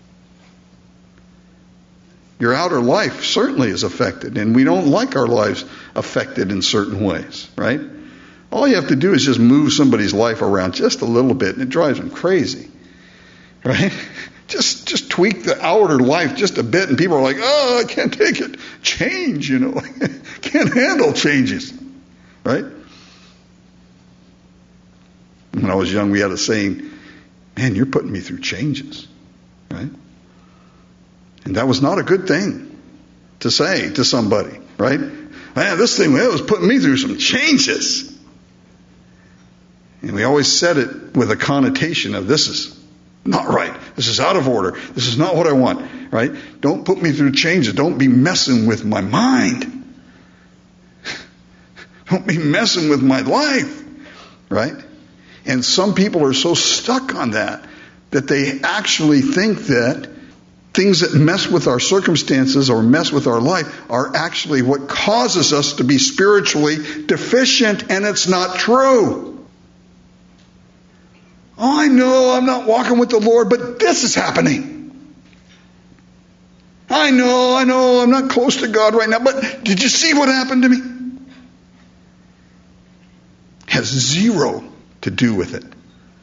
Your outer life certainly is affected, and we don't like our lives affected in certain ways, right? All you have to do is just move somebody's life around just a little bit, and it drives them crazy, right? Just tweak the outer life just a bit, and people are like, oh, I can't take it. Change, can't handle changes, right? When I was young, we had a saying, man, you're putting me through changes, right? And that was not a good thing to say to somebody, right? Man, this thing was putting me through some changes. And we always said it with a connotation of this is not right. This is out of order. This is not what I want, right? Don't put me through changes. Don't be messing with my mind. Don't be messing with my life, right? And some people are so stuck on that they actually think that things that mess with our circumstances or mess with our life are actually what causes us to be spiritually deficient, and it's not true. Oh, I know I'm not walking with the Lord, but this is happening. I know I'm not close to God right now, but did you see what happened to me? Has zero to do with it.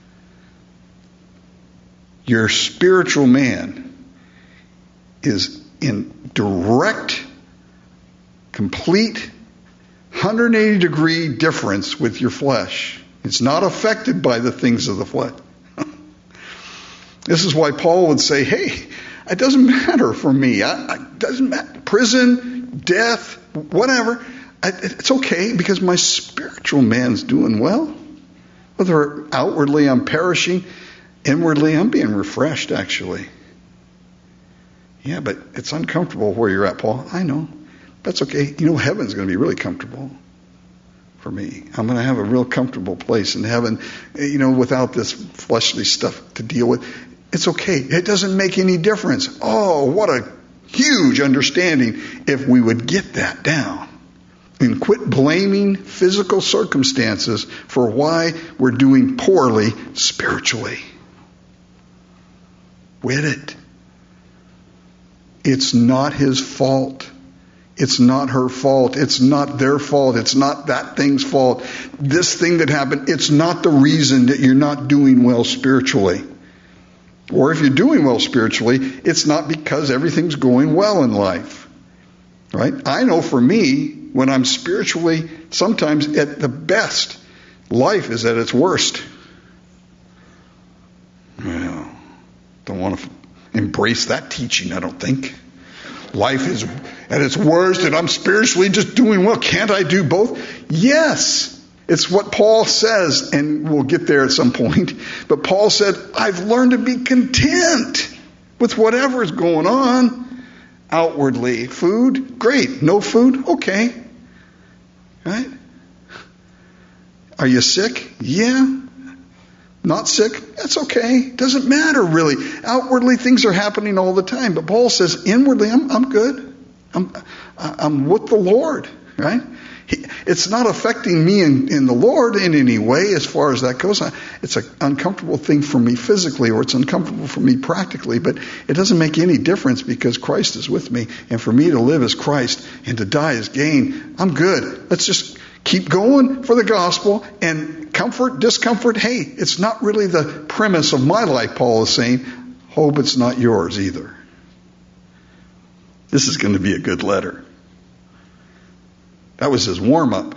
Your spiritual man is in direct, complete, 180-degree difference with your flesh. It's not affected by the things of the flesh. This is why Paul would say, hey, it doesn't matter for me. It doesn't matter. Prison, death, whatever. It's okay because my spiritual man's doing well. Whether outwardly I'm perishing, inwardly I'm being refreshed, actually. Yeah, but it's uncomfortable where you're at, Paul. I know. That's okay. Heaven's going to be really comfortable for me. I'm going to have a real comfortable place in heaven, without this fleshly stuff to deal with. It's okay. It doesn't make any difference. Oh, what a huge understanding if we would get that down. And quit blaming physical circumstances for why we're doing poorly spiritually. Quit it. It's not his fault. It's not her fault. It's not their fault. It's not that thing's fault. This thing that happened, it's not the reason that you're not doing well spiritually. Or if you're doing well spiritually, it's not because everything's going well in life. Right? I know for me, when I'm spiritually, sometimes at the best, life is at its worst. Well, don't want to embrace that teaching, I don't think. Life is at its worst and I'm spiritually just doing well. Can't I do both? Yes. It's what Paul says, and we'll get there at some point. But Paul said, I've learned to be content with whatever is going on. Outwardly, food, great. No food, okay. Right? Are you sick? Yeah. Not sick? That's okay. Doesn't matter really. Outwardly, things are happening all the time. But Paul says, inwardly, I'm good. I'm with the Lord. Right? It's not affecting me in the Lord in any way as far as that goes. It's an uncomfortable thing for me physically, or it's uncomfortable for me practically, but it doesn't make any difference because Christ is with me. And for me to live as Christ and to die as gain, I'm good. Let's just keep going for the gospel. And comfort, discomfort, hey, it's not really the premise of my life, Paul is saying. Hope it's not yours either. This is going to be a good letter. That was his warm-up.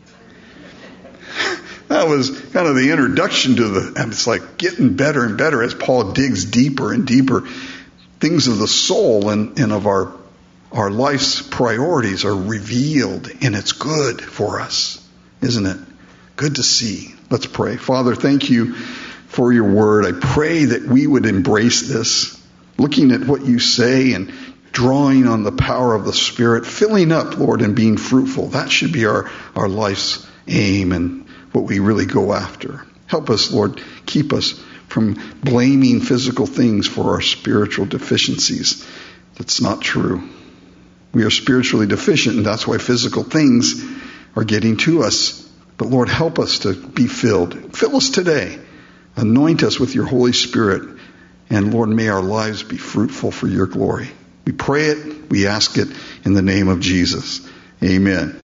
That was kind of the introduction to and it's like getting better and better as Paul digs deeper and deeper. Things of the soul and of our life's priorities are revealed, and it's good for us, isn't it? Good to see. Let's pray. Father, thank you for your word. I pray that we would embrace this, looking at what you say and drawing on the power of the Spirit, filling up, Lord, and being fruitful. That should be our life's aim and what we really go after. Help us, Lord, keep us from blaming physical things for our spiritual deficiencies. That's not true. We are spiritually deficient, and that's why physical things are getting to us. But Lord, help us to be filled. Fill us today. Anoint us with your Holy Spirit. And Lord, may our lives be fruitful for your glory. We pray it, we ask it in the name of Jesus. Amen.